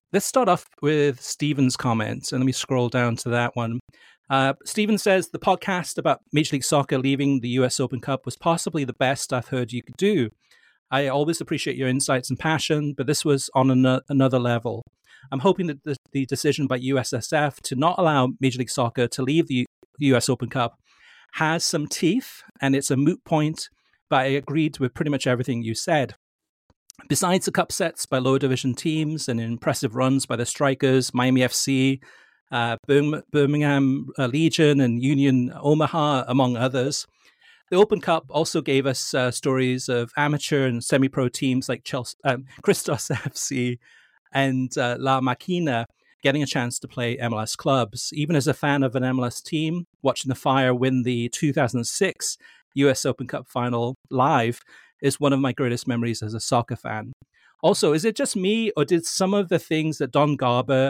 let's start off with Stephen's comments, and let me scroll down to that one. Uh, Stephen says, the podcast about Major League Soccer leaving the U S Open Cup was possibly the best I've heard you could do. I always appreciate your insights and passion, but this was on an- another level. I'm hoping that the, the decision by U S S F to not allow Major League Soccer to leave the U S Open Cup has some teeth, and it's a moot point, but I agreed with pretty much everything you said. Besides the cup sets by lower division teams and impressive runs by the Strikers, Miami F C, uh, Birmingham uh, Legion, and Union Omaha, among others, the Open Cup also gave us uh, stories of amateur and semi-pro teams like Chelsea, um, Christos F C and uh, La Machina getting a chance to play M L S clubs. Even as a fan of an M L S team, watching the Fire win the two thousand six U S Open Cup final live is one of my greatest memories as a soccer fan. Also, is it just me, or did some of the things that Don Garber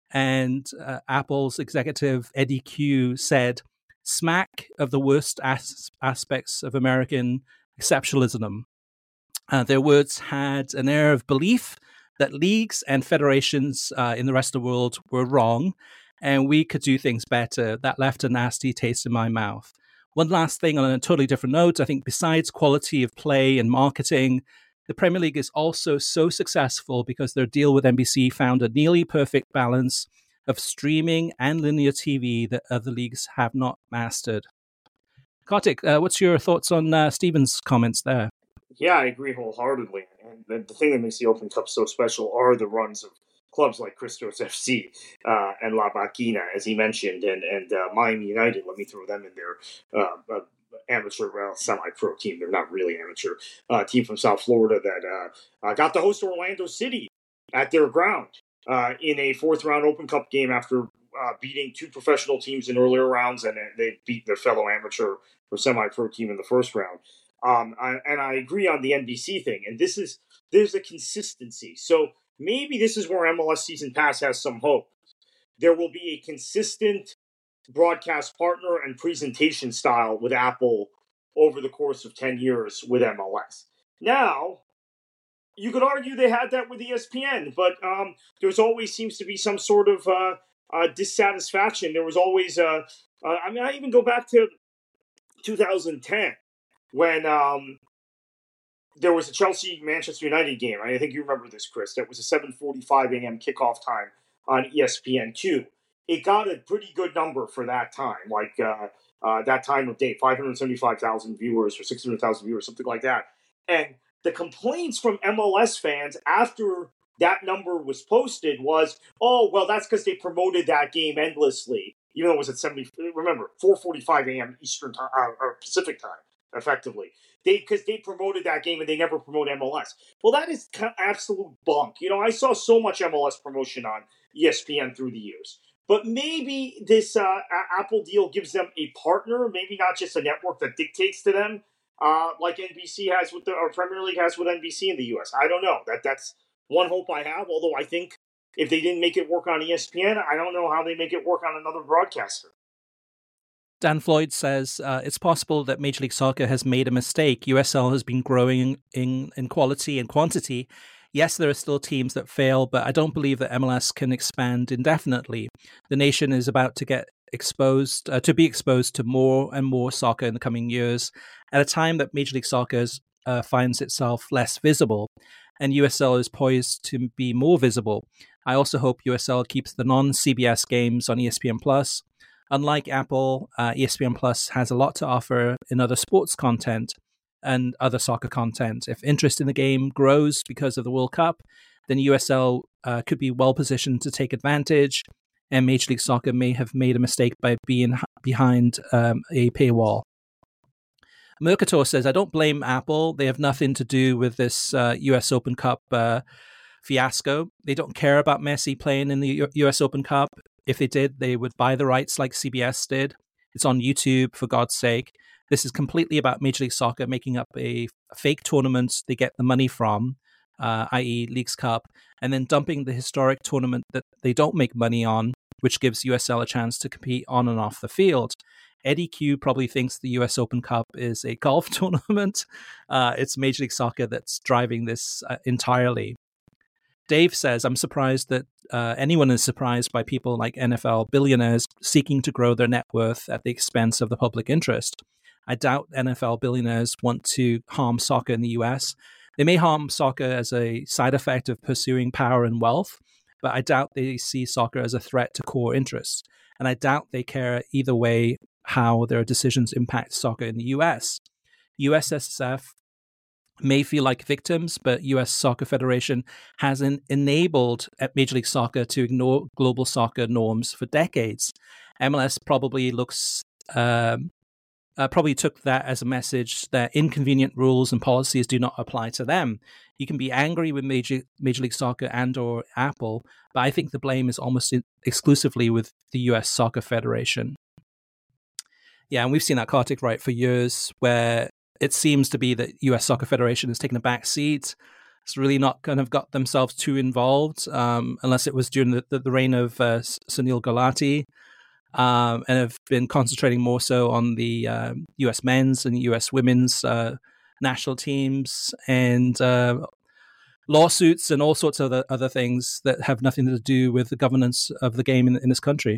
and uh, Apple's executive Eddie Q said smack of the worst as- aspects of American exceptionalism? Uh, their words had an air of belief that leagues and federations uh, in the rest of the world were wrong, and we could do things better. That left a nasty taste in my mouth. One last thing on a totally different note, I think besides quality of play and marketing, the Premier League is also so successful because their deal with N B C found a nearly perfect balance of streaming and linear T V that other leagues have not mastered. Kartik, uh, what's your thoughts on uh, Stephen's comments there? Yeah, I agree wholeheartedly. And the, the thing that makes the Open Cup so special are the runs of clubs like Christos F C uh, and La Machina, as he mentioned, and and uh, Miami United. Let me throw them in there. Uh, uh, amateur, well, semi-pro team. They're not really amateur. Uh, team from South Florida that uh, uh, got to host Orlando City at their ground uh, in a fourth-round Open Cup game after uh, beating two professional teams in earlier rounds, and they beat their fellow amateur or semi-pro team in the first round. Um, I, and I agree on the N B C thing. And this is, there's a consistency. So maybe this is where M L S Season Pass has some hope. There will be a consistent broadcast partner and presentation style with Apple over the course of ten years with M L S. Now, you could argue they had that with E S P N, but um, there's always seems to be some sort of uh, uh, dissatisfaction. There was always, uh, uh, I mean, I even go back to two thousand ten. When um, there was a Chelsea-Manchester United game. I think you remember this, Chris. That was a seven forty-five a.m. kickoff time on E S P N two. It got a pretty good number for that time, like uh, uh, that time of day, five hundred seventy-five thousand viewers or six hundred thousand viewers, something like that. And the complaints from M L S fans after that number was posted was, oh, well, that's because they promoted that game endlessly, even though it was at seventy. Remember, four forty-five a.m. Eastern time uh, or Pacific time. Effectively, they because they promoted that game and they never promote M L S. Well, that is absolute bunk. You know, I saw so much M L S promotion on E S P N through the years, but maybe this uh, Apple deal gives them a partner, maybe not just a network that dictates to them, uh, like N B C has with the or Premier League has with N B C in the U S. I don't know. That that's one hope I have. Although I think if they didn't make it work on E S P N, I don't know how they make it work on another broadcaster. Dan Floyd says, uh, it's possible that Major League Soccer has made a mistake. U S L has been growing in, in quality and quantity. Yes, there are still teams that fail, but I don't believe that M L S can expand indefinitely. The nation is about to get exposed, uh, to be exposed to more and more soccer in the coming years, at a time that Major League Soccer uh, finds itself less visible, and U S L is poised to be more visible. I also hope U S L keeps the non-C B S games on E S P N Plus. Unlike Apple, uh, E S P N Plus has a lot to offer in other sports content and other soccer content. If interest in the game grows because of the World Cup, then U S L uh, could be well positioned to take advantage, and Major League Soccer may have made a mistake by being behind um, a paywall. Mercator says, I don't blame Apple. They have nothing to do with this uh, U S Open Cup uh, fiasco. They don't care about Messi playing in the U- U.S. Open Cup. If they did, they would buy the rights like C B S did. It's on YouTube, for God's sake. This is completely about Major League Soccer making up a fake tournament they get the money from, uh, that is. Leagues Cup, and then dumping the historic tournament that they don't make money on, which gives U S L a chance to compete on and off the field. Eddie Q probably thinks the U S Open Cup is a golf tournament. Uh, it's Major League Soccer that's driving this uh, entirely. Dave says, I'm surprised that uh, anyone is surprised by people like N F L billionaires seeking to grow their net worth at the expense of the public interest. I doubt N F L billionaires want to harm soccer in the U S. They may harm soccer as a side effect of pursuing power and wealth, but I doubt they see soccer as a threat to core interests. And I doubt they care either way how their decisions impact soccer in the U S. U S S S F may feel like victims, but U S Soccer Federation has en- enabled Major League Soccer to ignore global soccer norms for decades. M L S probably looks um, uh, probably took that as a message that inconvenient rules and policies do not apply to them. You can be angry with Major Major League Soccer and or Apple, but I think the blame is almost in- exclusively with the U S Soccer Federation. Yeah, and we've seen that, Kartik, right, for years, where it seems to be that U S Soccer Federation has taken a back seat. It's really not kind of got themselves too involved, um, unless it was during the, the, the reign of uh, Sunil Gulati, um, and have been concentrating more so on the uh, U S men's and U S women's uh, national teams and uh, lawsuits and all sorts of other, other things that have nothing to do with the governance of the game in, in this country.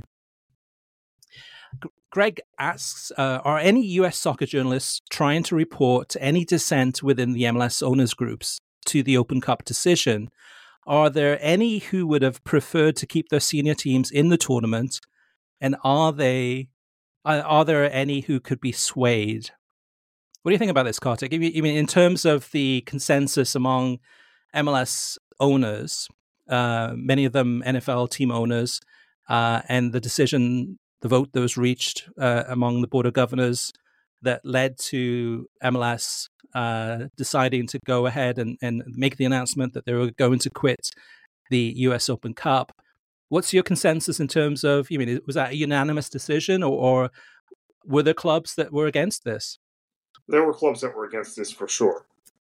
Greg asks, uh, are any U S soccer journalists trying to report any dissent within the M L S owners groups to the Open Cup decision? Are there any who would have preferred to keep their senior teams in the tournament? And are they, are, are there any who could be swayed? What do you think about this, Kartik? I mean, in terms of the consensus among M L S owners, uh, many of them N F L team owners, uh, and the decision, the vote that was reached uh, among the Board of Governors that led to M L S uh, deciding to go ahead and, and make the announcement that they were going to quit the U S Open Cup. What's your consensus in terms of, you mean, was that a unanimous decision, or, or were there clubs that were against this? There were clubs that were against this for sure.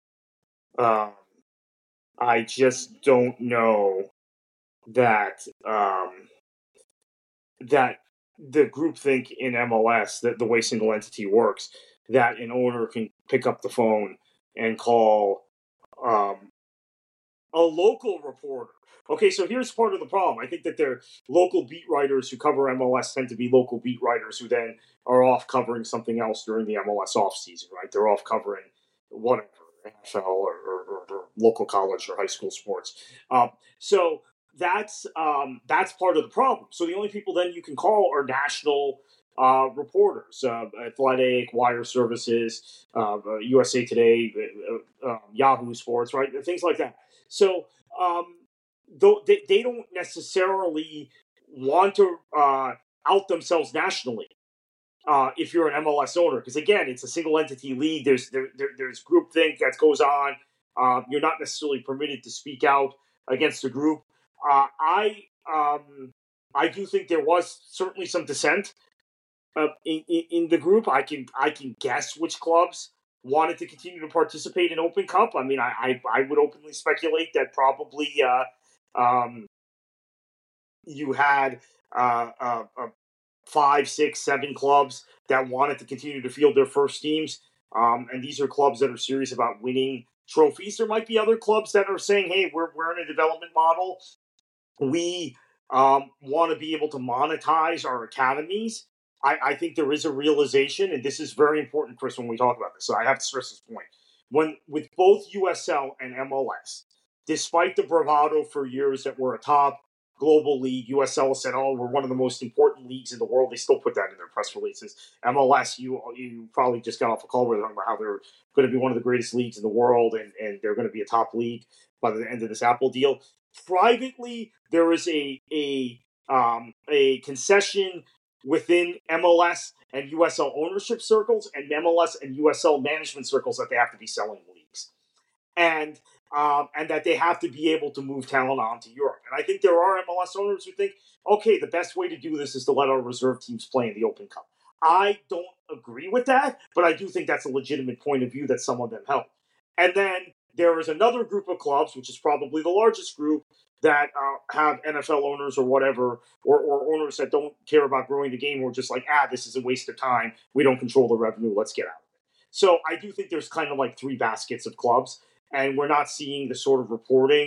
Um, I just don't know that um, that the groupthink in M L S, that the way single entity works, that an owner can pick up the phone and call um, a local reporter. Okay, so here's part of the problem. I think that their local beat writers who cover M L S tend to be local beat writers who then are off covering something else during the M L S offseason, right? They're off covering whatever, N F L or, or, or local college or high school sports. Um, so that's um, that's part of the problem. So the only people then you can call are national uh, reporters, uh, Athletic, Wire Services, uh, U S A Today, uh, uh, Yahoo Sports, right? Things like that. So um, though they, they don't necessarily want to uh, out themselves nationally. Uh, if you're an M L S owner, because again, it's a single entity league. There's there, there there's groupthink that goes on. Uh, you're not necessarily permitted to speak out against a group. Uh, I um, I do think there was certainly some dissent uh, in, in in the group. I can I can guess which clubs wanted to continue to participate in Open Cup. I mean, I I, I would openly speculate that probably uh, um, you had uh, uh, uh, five, six, seven clubs that wanted to continue to field their first teams. Um, and these are clubs that are serious about winning trophies. There might be other clubs that are saying, hey, we're, we're in a development model. We um, want to be able to monetize our academies. I, I think there is a realization, and this is very important, Chris, when we talk about this. So I have to stress this point. When with both U S L and M L S, despite the bravado for years that we're a top global league, U S L said, oh, we're one of the most important leagues in the world. They still put that in their press releases. M L S, you you probably just got off a call where they're talking about how they're going to be one of the greatest leagues in the world, and, and they're going to be a top league by the end of this Apple deal. Privately, there is a a um, a concession within M L S and U S L ownership circles and M L S and U S L management circles that they have to be selling leagues. And Um, and that they have to be able to move talent on to Europe. And I think there are M L S owners who think, okay, the best way to do this is to let our reserve teams play in the Open Cup. I don't agree with that, but I do think that's a legitimate point of view that some of them held. And then there is another group of clubs, which is probably the largest group, that uh, have N F L owners or whatever, or, or owners that don't care about growing the game, or just like, ah, this is a waste of time. We don't control the revenue. Let's get out of it. So I do think there's kind of like three baskets of clubs. And we're not seeing the sort of reporting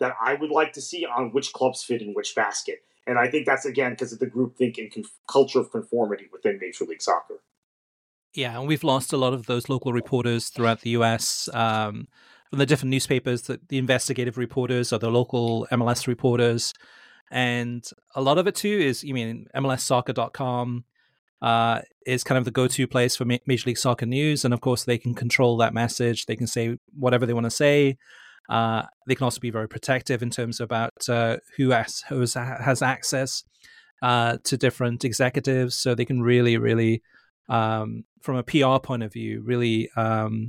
that I would like to see on which clubs fit in which basket. And I think that's, again, because of the groupthink and conf- culture of conformity within Major League Soccer. Yeah, and we've lost a lot of those local reporters throughout the U S um, from the different newspapers, the, the investigative reporters or the local M L S reporters. And a lot of it, too, is, you mean, M L S soccer dot com uh, is kind of the go-to place for Ma- Major League Soccer news. And, of course, they can control that message. They can say whatever they want to say. Uh, they can also be very protective in terms about uh, who, has, who has, has access uh, to different executives. So they can really, really, um, from a P R point of view, really um,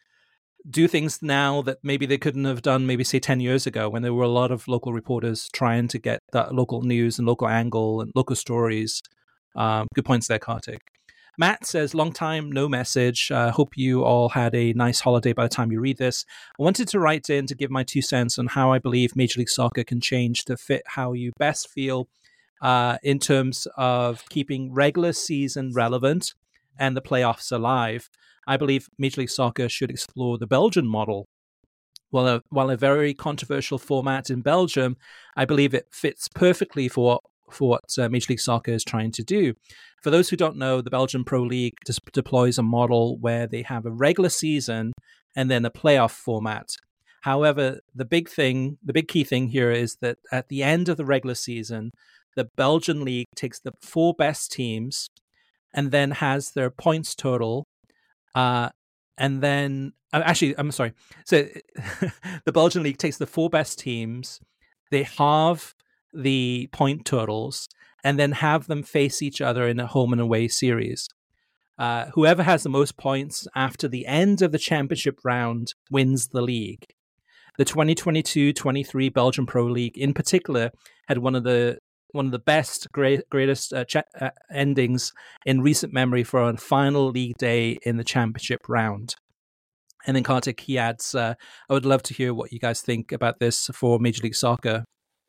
do things now that maybe they couldn't have done maybe, say, ten years ago when there were a lot of local reporters trying to get that local news and local angle and local stories. Um, good points there, Kartik. Matt says, long time, no message. Uh, hope you all had a nice holiday by the time you read this. I wanted to write in to give my two cents on how I believe Major League Soccer can change to fit how you best feel uh, in terms of keeping regular season relevant and the playoffs alive. I believe Major League Soccer should explore the Belgian model. While a, while a very controversial format in Belgium, I believe it fits perfectly for what, for what uh, Major League Soccer is trying to do. For those who don't know, the Belgian Pro League dis- deploys a model where they have a regular season and then a playoff format. However, the big thing, the big key thing here is that at the end of the regular season, the Belgian league takes the four best teams and then has their points total. Uh, and then, uh, actually, I'm sorry. So the Belgian league takes the four best teams, they halve the point totals, and then have them face each other in a home and away series. Uh, whoever has the most points after the end of the championship round wins the league. The twenty twenty-two twenty-three Belgian Pro League, in particular, had one of the one of the best, great, greatest uh, cha- uh, endings in recent memory for a final league day in the championship round. And then Kartik, he adds, uh, I would love to hear what you guys think about this for Major League Soccer.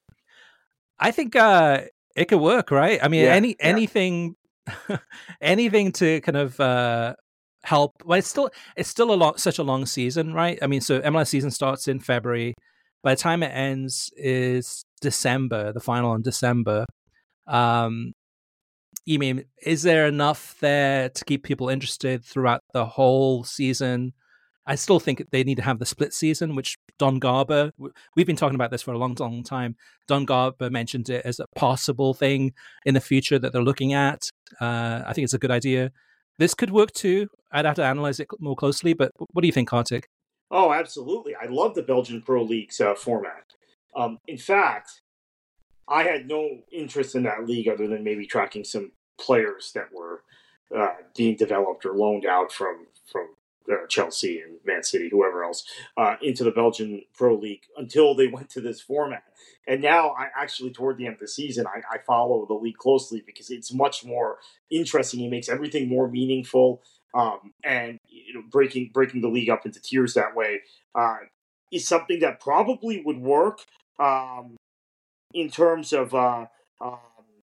I think uh, it could work, right? I mean, Yeah, any yeah. anything, anything to kind of uh, help. Well, it's still it's still a lot, such a long season, right? I mean, so M L S season starts in February. By the time it ends is December, the final in December. Um, you mean, is there enough there to keep people interested throughout the whole season? I still think they need to have the split season, which Don Garber, we've been talking about this for a long, long time. Don Garber mentioned it as a possible thing in the future that they're looking at. Uh, I think it's a good idea. This could work too. I'd have to analyze it more closely, but what do you think, Kartik? Oh, absolutely. I love the Belgian Pro League's uh, format. Um, in fact, I had no interest in that league other than maybe tracking some players that were uh, being developed or loaned out from from uh, Chelsea and Man City, whoever else, uh, into the Belgian Pro League until they went to this format. And now, I actually, toward the end of the season, I, I follow the league closely because it's much more interesting. It makes everything more meaningful. Um, and you know, breaking breaking the league up into tiers that way uh, is something that probably would work um, in terms of uh, um,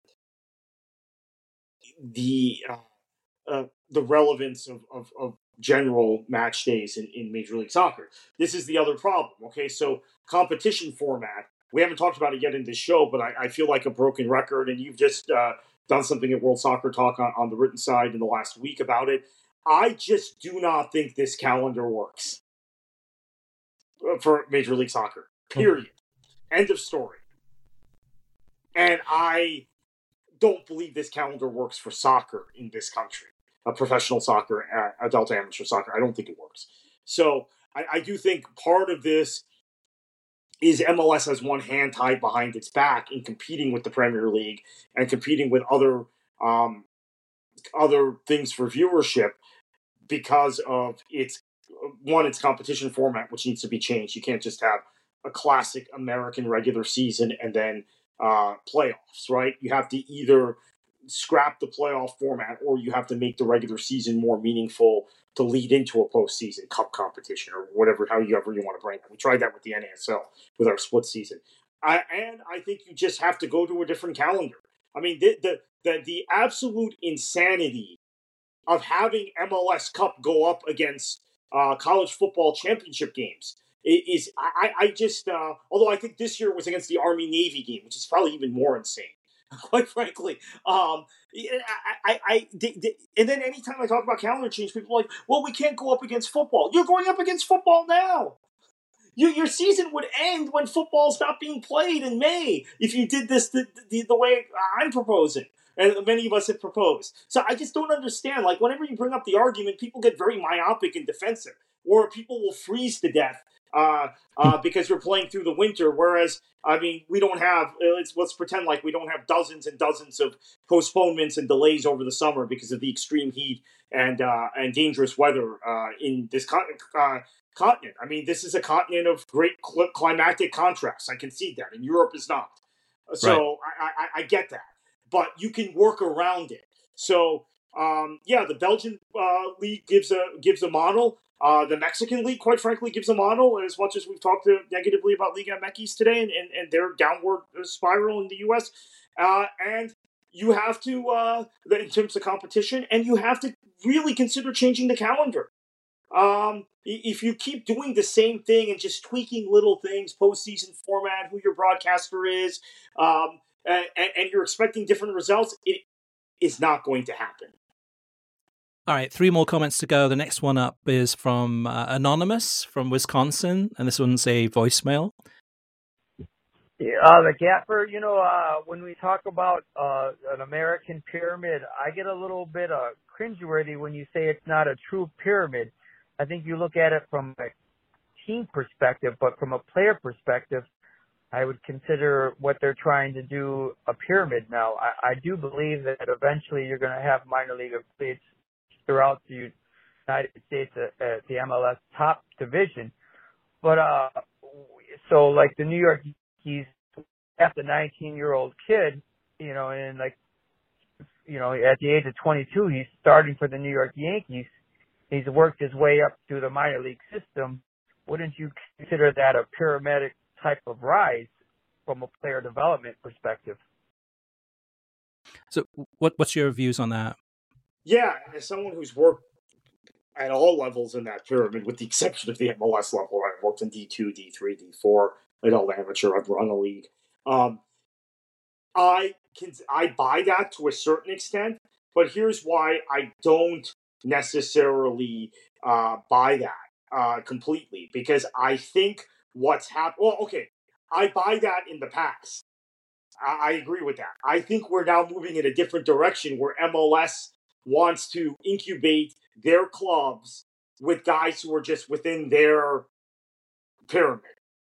the uh, uh, the relevance of, of, of general match days in, in Major League Soccer. This is the other problem. Okay, so competition format. We haven't talked about it yet in this show, but I, I feel like a broken record, and you've just uh, done something at World Soccer Talk on, on the written side in the last week about it. I just do not think this calendar works for Major League Soccer, period. Mm-hmm. End of story. And I don't believe this calendar works for soccer in this country, uh, professional soccer, uh, adult amateur soccer. I don't think it works. So I, I do think part of this is M L S has one hand tied behind its back in competing with the Premier League and competing with other um, other things for viewership, because of its, one, its competition format, which needs to be changed. You can't just have a classic American regular season and then uh, playoffs, right? You have to either scrap the playoff format or you have to make the regular season more meaningful to lead into a postseason cup competition or whatever, however you want to bring it. We tried that with the N A S L with our split season. I, and I think you just have to go to a different calendar. I mean, the the the, the absolute insanity of having M L S Cup go up against uh, college football championship games is I, I just, uh, although I think this year it was against the Army-Navy game, which is probably even more insane, quite frankly. Um, I, I, I, and then anytime I talk about calendar change, people are like, well, we can't go up against football. You're going up against football now. Your, your season would end when football stopped being played in May if you did this the, the, the way I'm proposing, and many of us have proposed. So I just don't understand. Like, whenever you bring up the argument, people get very myopic and defensive, or people will freeze to death uh, uh, because you're playing through the winter, whereas, I mean, we don't have, let's, let's pretend like we don't have dozens and dozens of postponements and delays over the summer because of the extreme heat and uh, and dangerous weather uh, in this con- uh, continent. I mean, this is a continent of great cl- climatic contrasts. I can see that, and Europe is not. So right. I, I, I get that, but you can work around it. So um, yeah, the Belgian uh, league gives a gives a model. Uh, the Mexican league, quite frankly, gives a model. As much as we've talked to negatively about Liga M X today and, and, and their downward spiral in the U S, uh, and you have to, uh, in terms of competition, and you have to really consider changing the calendar. Um, if you keep doing the same thing and just tweaking little things, postseason format, who your broadcaster is, um, and, and you're expecting different results, it is not going to happen. All right, three more comments to go. The next one up is from uh, Anonymous from Wisconsin, and this one's a voicemail. Yeah, uh, the Gaffer, you know, uh, when we talk about uh, an American pyramid, I get a little bit uh, cringeworthy when you say it's not a true pyramid. I think you look at it from a team perspective, but from a player perspective, I would consider what they're trying to do a pyramid. Now, I, I do believe that eventually you're going to have minor league athletes throughout the United States at, at the M L S top division. But, uh, so like the New York Yankees, at the nineteen-year-old kid, you know, and like, you know, at the age of twenty-two, he's starting for the New York Yankees. He's worked his way up through the minor league system. Wouldn't you consider that a pyramid type of rise from a player development perspective? So what, what's your views on that? Yeah, as someone who's worked at all levels in that pyramid, with the exception of the M L S level, I've worked in D two, D three, D four, adult amateur, I've run a league. Um, I can I buy that to a certain extent, but here's why I don't necessarily uh, buy that uh, completely, because I think what's happened. Well, okay, I buy that in the past. I, I agree with that. I think we're now moving in a different direction where M L S wants to incubate their clubs with guys who are just within their pyramid,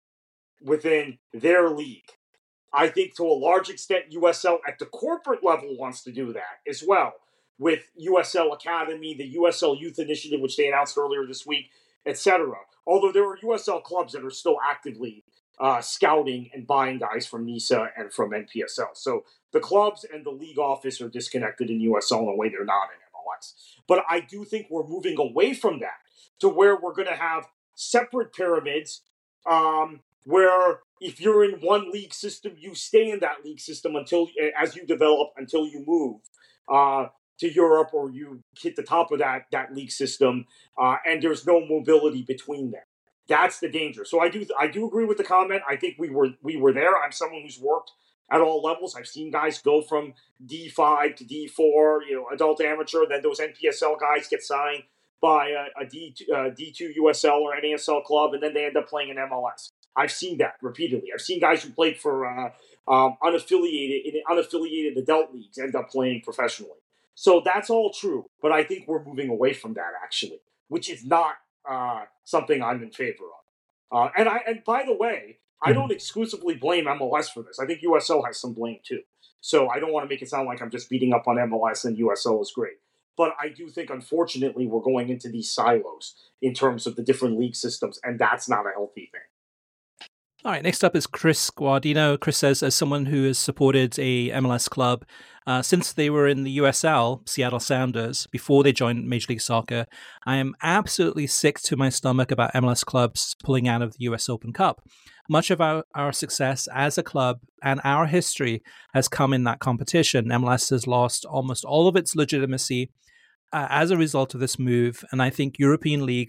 within their league. I think to a large extent U S L at the corporate level wants to do that as well, with U S L Academy, the U S L Youth Initiative, which they announced earlier this week, et cetera. Although there are U S L clubs that are still actively uh, scouting and buying guys from NISA and from N P S L. So the clubs and the league office are disconnected in U S L in a way they're not in M L S. But I do think we're moving away from that to where we're going to have separate pyramids um, where if you're in one league system, you stay in that league system until, as you develop, until you move uh, to Europe or you hit the top of that, that league system, uh, and there's no mobility between them. That's the danger. So I do I do agree with the comment. I think we were we were there. I'm someone who's worked at all levels. I've seen guys go from D five to D four, you know, adult amateur. Then those N P S L guys get signed by a, a D, uh, D two U S L or N A S L club, and then they end up playing in M L S. I've seen that repeatedly. I've seen guys who played for uh, um, unaffiliated in unaffiliated adult leagues end up playing professionally. So that's all true. But I think we're moving away from that, actually, which is not uh, something I'm in favor of. Uh, and I and by the way, I don't exclusively blame M L S for this. I think U S L has some blame too. So I don't want to make it sound like I'm just beating up on M L S and U S L is great. But I do think, unfortunately, we're going into these silos in terms of the different league systems, and that's not a healthy thing. All right, next up is Chris Guardino. Chris says, as someone who has supported a M L S club uh, since they were in the U S L, Seattle Sounders, before they joined Major League Soccer, I am absolutely sick to my stomach about M L S clubs pulling out of the U S Open Cup. Much of our, our success as a club and our history has come in that competition. M L S has lost almost all of its legitimacy uh, as a result of this move, and I think European leagues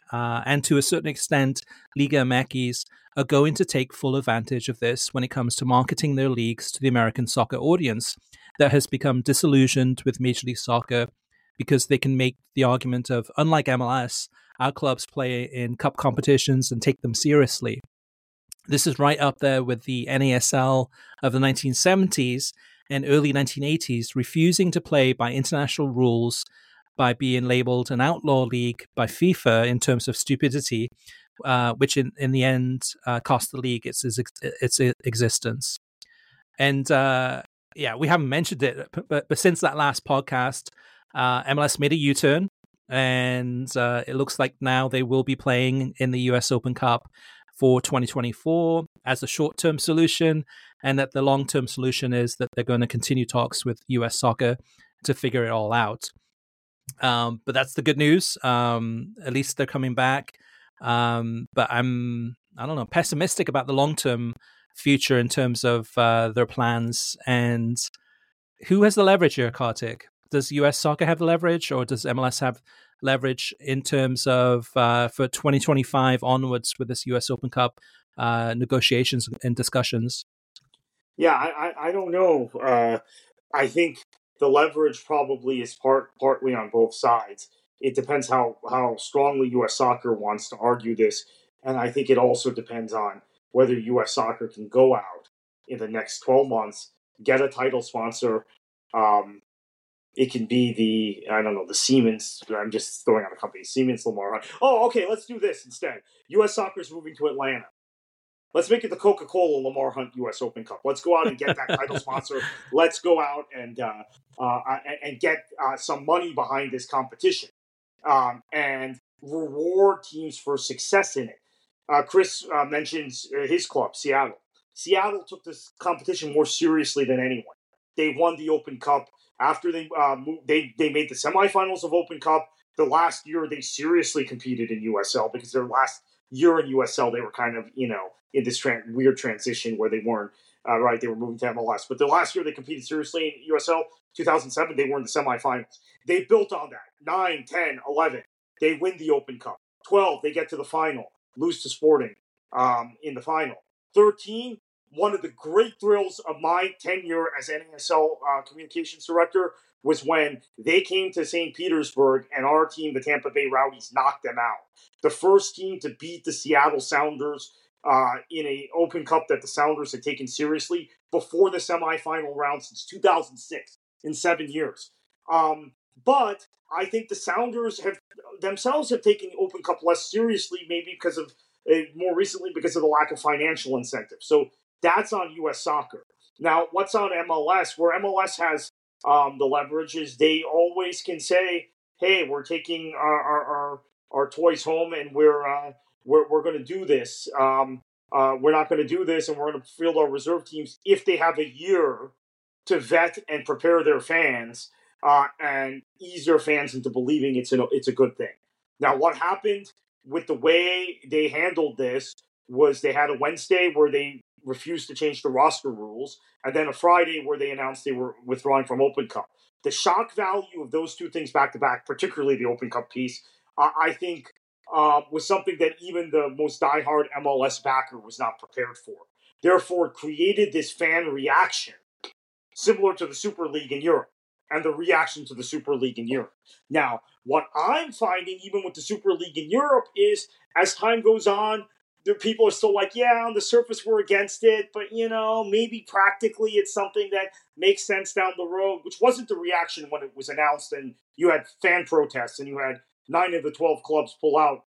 uh, and to a certain extent, Liga M X are going to take full advantage of this when it comes to marketing their leagues to the American soccer audience that has become disillusioned with Major League Soccer, because they can make the argument of, unlike M L S, our clubs play in cup competitions and take them seriously. This is right up there with the N A S L of the nineteen seventies and early nineteen eighties, refusing to play by international rules, by being labeled an outlaw league by FIFA in terms of stupidity, uh, which in, in the end uh, cost the league its its, its existence. And uh, yeah, we haven't mentioned it, but, but since that last podcast, uh, M L S made a U-turn, and uh, it looks like now they will be playing in the U S Open Cup for twenty twenty-four as a short-term solution, and that the long-term solution is that they're going to continue talks with U S Soccer to figure it all out. Um, but that's the good news. Um, at least they're coming back. Um, but I'm, I don't know, pessimistic about the long-term future in terms of uh, their plans. And who has the leverage here, Kartik? Does U S Soccer have the leverage, or does M L S have leverage in terms of uh, for twenty twenty-five onwards with this U S Open Cup uh, negotiations and discussions? Yeah, I, I, I don't know. Uh, I think the leverage probably is part partly on both sides. It depends how, how strongly U S Soccer wants to argue this. And I think it also depends on whether U S Soccer can go out in the next twelve months, get a title sponsor. Um, it can be the, I don't know, the Siemens. I'm just throwing out a company. Siemens, Lamar Hunt. Oh, okay, let's do this instead. U S Soccer is moving to Atlanta. Let's make it the Coca-Cola Lamar Hunt U S Open Cup. Let's go out and get that title sponsor. Let's go out and uh, uh, and get uh, some money behind this competition, um, and reward teams for success in it. Uh, Chris uh, mentions uh, his club, Seattle. Seattle took this competition more seriously than anyone. They won the Open Cup after they uh, moved, they they made the semifinals of Open Cup. The last year they seriously competed in U S L, because their last year in U S L they were kind of, you know, in this tra- weird transition where they weren't, uh, right, they were moving to M L S. But the last year they competed seriously in U S L, two thousand seven, they were in the semifinals. They built on that. nine, ten, eleven, they win the Open Cup. twelve, they get to the final, lose to Sporting um, in the final. thirteen, one of the great thrills of my tenure as N A S L uh, communications director was when they came to Saint Petersburg and our team, the Tampa Bay Rowdies, knocked them out. The first team to beat the Seattle Sounders uh, in a Open Cup that the Sounders had taken seriously before the semifinal round since two thousand six, in seven years. Um, but I think the Sounders have themselves have taken the Open Cup less seriously, maybe because of, uh, more recently, because of the lack of financial incentive. So that's on U S Soccer. Now, what's on M L S? Where M L S has um, the leverage is they always can say, "Hey, we're taking our our, our, our toys home, and we're uh, we're we're going to do this. Um, uh, we're not going to do this, and we're going to field our reserve teams if they have a year to vet and prepare their fans uh, and ease their fans into believing it's a it's a good thing." Now, what happened with the way they handled this was they had a Wednesday where they refused to change the roster rules, and then a Friday where they announced they were withdrawing from Open Cup. The shock value of those two things back to back, particularly the Open Cup piece, uh, I think uh, was something that even the most diehard M L S backer was not prepared for. Therefore, it created this fan reaction similar to the Super League in Europe and the reaction to the Super League in Europe. Now, what I'm finding, even with the Super League in Europe, is as time goes on, there, people are still like, yeah, on the surface we're against it, but, you know, maybe practically it's something that makes sense down the road, which wasn't the reaction when it was announced and you had fan protests and you had nine of the twelve clubs pull out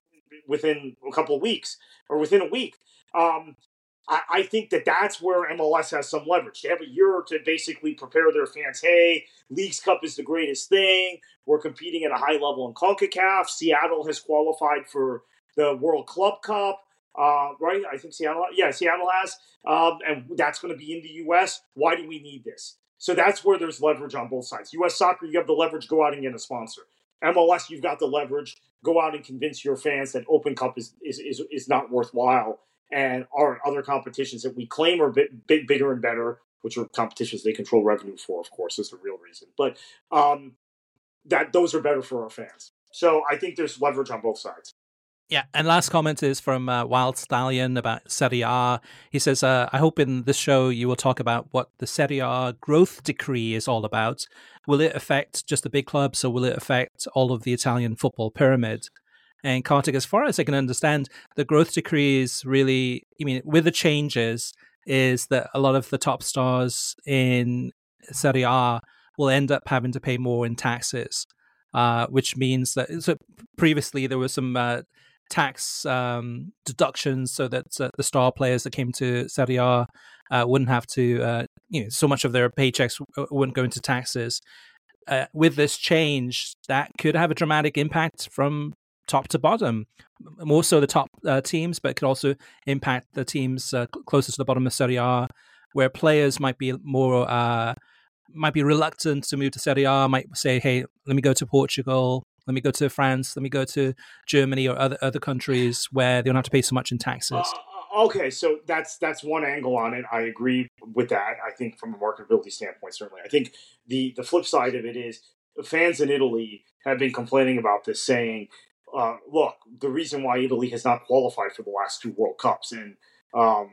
within a couple of weeks or within a week. Um, I, I think that that's where M L S has some leverage. They have a year to basically prepare their fans. Hey, Leagues Cup is the greatest thing. We're competing at a high level in CONCACAF. Seattle has qualified for the World Club Cup. Uh, right? I think Seattle, yeah, Seattle has, um, and that's going to be in the U S. Why do we need this? So that's where there's leverage on both sides. U S Soccer, you have the leverage, go out and get a sponsor. M L S, you've got the leverage, go out and convince your fans that Open Cup is is is, is not worthwhile, and our other competitions that we claim are big, big, bigger and better, which are competitions they control revenue for, of course, is the real reason. But um, that those are better for our fans. So I think there's leverage on both sides. Yeah, and last comment is from uh, Wild Stallion about Serie A. He says, uh, I hope in this show you will talk about what the Serie A growth decree is all about. Will it affect just the big clubs, or will it affect all of the Italian football pyramid? And Kartik, as far as I can understand, the growth decree is really, I mean, with the changes, is that a lot of the top stars in Serie A will end up having to pay more in taxes, uh, which means that so previously there was some uh, tax um, deductions so that uh, the star players that came to Serie A uh, wouldn't have to, uh, you know, so much of their paychecks wouldn't go into taxes. Uh, with this change, that could have a dramatic impact from top to bottom, more so the top uh, teams, but it could also impact the teams uh, closer to the bottom of Serie A, where players might be more, uh, might be reluctant to move to Serie A, might say, hey, let me go to Portugal, let me go to France, let me go to Germany or other other countries where they don't have to pay so much in taxes. Uh, okay, so that's that's one angle on it. I agree with that. I think from a marketability standpoint, certainly. I think the, the flip side of it is fans in Italy have been complaining about this, saying, uh, look, the reason why Italy has not qualified for the last two World Cups, and um,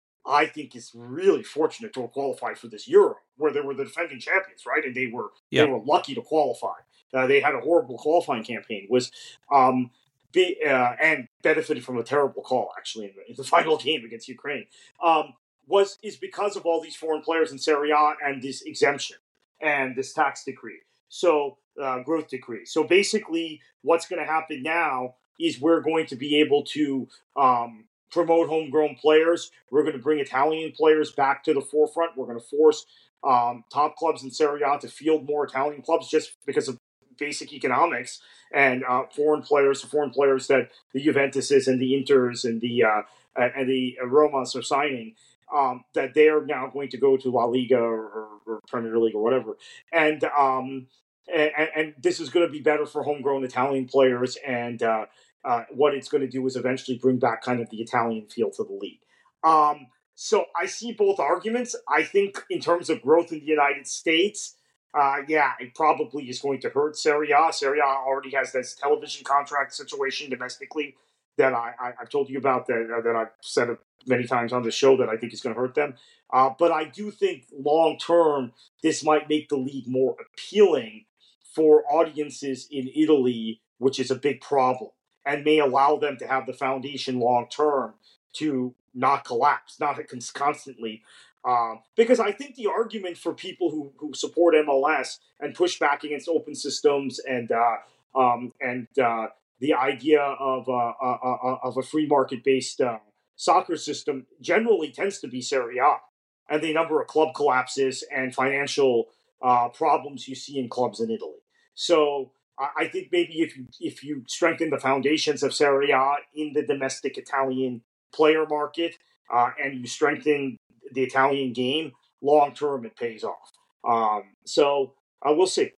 I think it's really fortunate to have qualified for this Euro, where they were the defending champions, right? And they were yeah. they were lucky to qualify. Uh, they had a horrible qualifying campaign, was um, be, uh, and benefited from a terrible call, actually, in the, in the final game against Ukraine. Um, was is because of all these foreign players in Serie A and this exemption and this tax decree, so uh, growth decree. So basically, what's going to happen now is we're going to be able to um, promote homegrown players. We're going to bring Italian players back to the forefront. We're going to force um, top clubs in Serie A to field more Italian clubs just because of basic economics, and uh, foreign players, foreign players that the Juventuses and the Inters and the uh, and the Romas are signing, um, that they are now going to go to La Liga or, or Premier League or whatever, and um, and, and this is going to be better for homegrown Italian players, and uh, uh, what it's going to do is eventually bring back kind of the Italian feel to the league. Um, so I see both arguments. I think in terms of growth in the United States, Uh, yeah, it probably is going to hurt Serie A. Serie A already has this television contract situation domestically that I, I, I've told you about, that, uh, that I've said many times on the show, that I think is going to hurt them. Uh, but I do think long-term, this might make the league more appealing for audiences in Italy, which is a big problem, and may allow them to have the foundation long-term to not collapse, not constantly. Um, because I think the argument for people who, who support M L S and push back against open systems and uh, um, and uh, the idea of uh, uh, uh, of a free market based uh, soccer system generally tends to be Serie A, and the number of club collapses and financial uh, problems you see in clubs in Italy. So I, I think maybe if you if you strengthen the foundations of Serie A in the domestic Italian player market, uh, and you strengthen the Italian game, long term it pays off. Um, so uh, we'll see.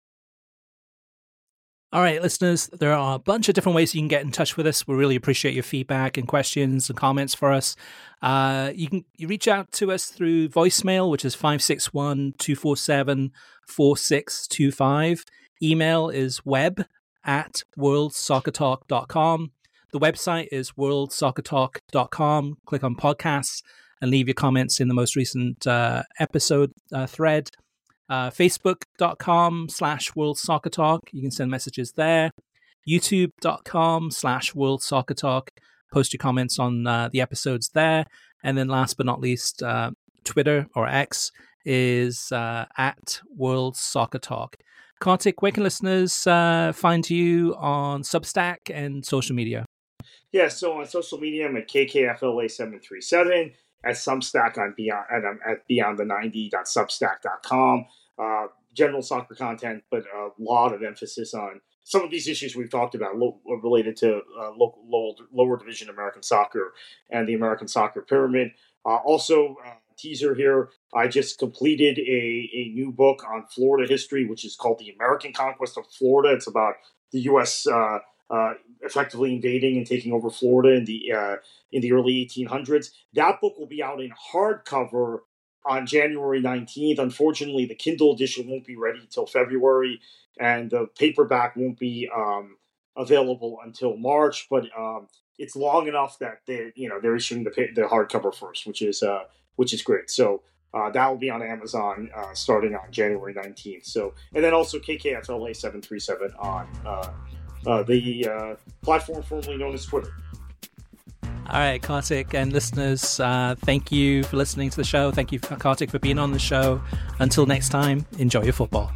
All right, listeners, there are a bunch of different ways you can get in touch with us. We really appreciate your feedback and questions and comments for us. Uh, you can you reach out to us through voicemail, which is five six one, two four seven, four six two five. Email is web at world soccer talk dot com. The website is world soccer talk dot com. Click on podcasts and leave your comments in the most recent uh, episode uh, thread. Uh, Facebook.com slash World Soccer Talk. You can send messages there. YouTube.com slash World Soccer Talk. Post your comments on uh, the episodes there. And then last but not least, uh, Twitter or X is uh, at World Soccer Talk. Kartik, where can listeners uh, find you on Substack and social media? Yeah, so on social media, I'm at K K F L A seven three seven. At Substack, I'm beyond, and I'm at beyond the ninety dot substack dot com. Uh, general soccer content, but a lot of emphasis on some of these issues we've talked about lo- related to uh, local, lower, lower division American soccer and the American soccer pyramid. Uh, also, uh, teaser here, I just completed a, a new book on Florida history, which is called The American Conquest of Florida. It's about the U S uh, uh, effectively invading and taking over Florida in the uh, in the early eighteen hundreds. That book will be out in hardcover on January nineteenth. Unfortunately, the Kindle edition won't be ready until February, and the paperback won't be um, available until March, but um, it's long enough that they, you know, they're issuing the the hardcover first, which is uh, which is great. So uh, that will be on Amazon uh, starting on January nineteenth. So, and then also K K F L A seven three seven on uh, uh, the uh, platform formerly known as Twitter. All right, Kartik and listeners, uh, thank you for listening to the show. Thank you, Kartik, for being on the show. Until next time, enjoy your football.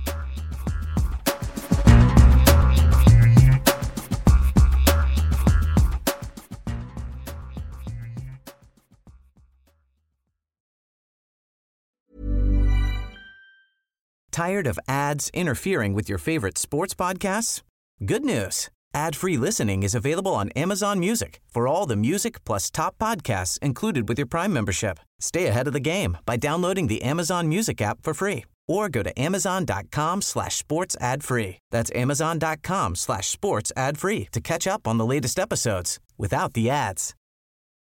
Tired of ads interfering with your favorite sports podcasts? Good news. Ad-free listening is available on Amazon Music for all the music plus top podcasts included with your Prime membership. Stay ahead of the game by downloading the Amazon Music app for free or go to amazon.com slash sports ad free. That's amazon.com slash sports ad free to catch up on the latest episodes without the ads.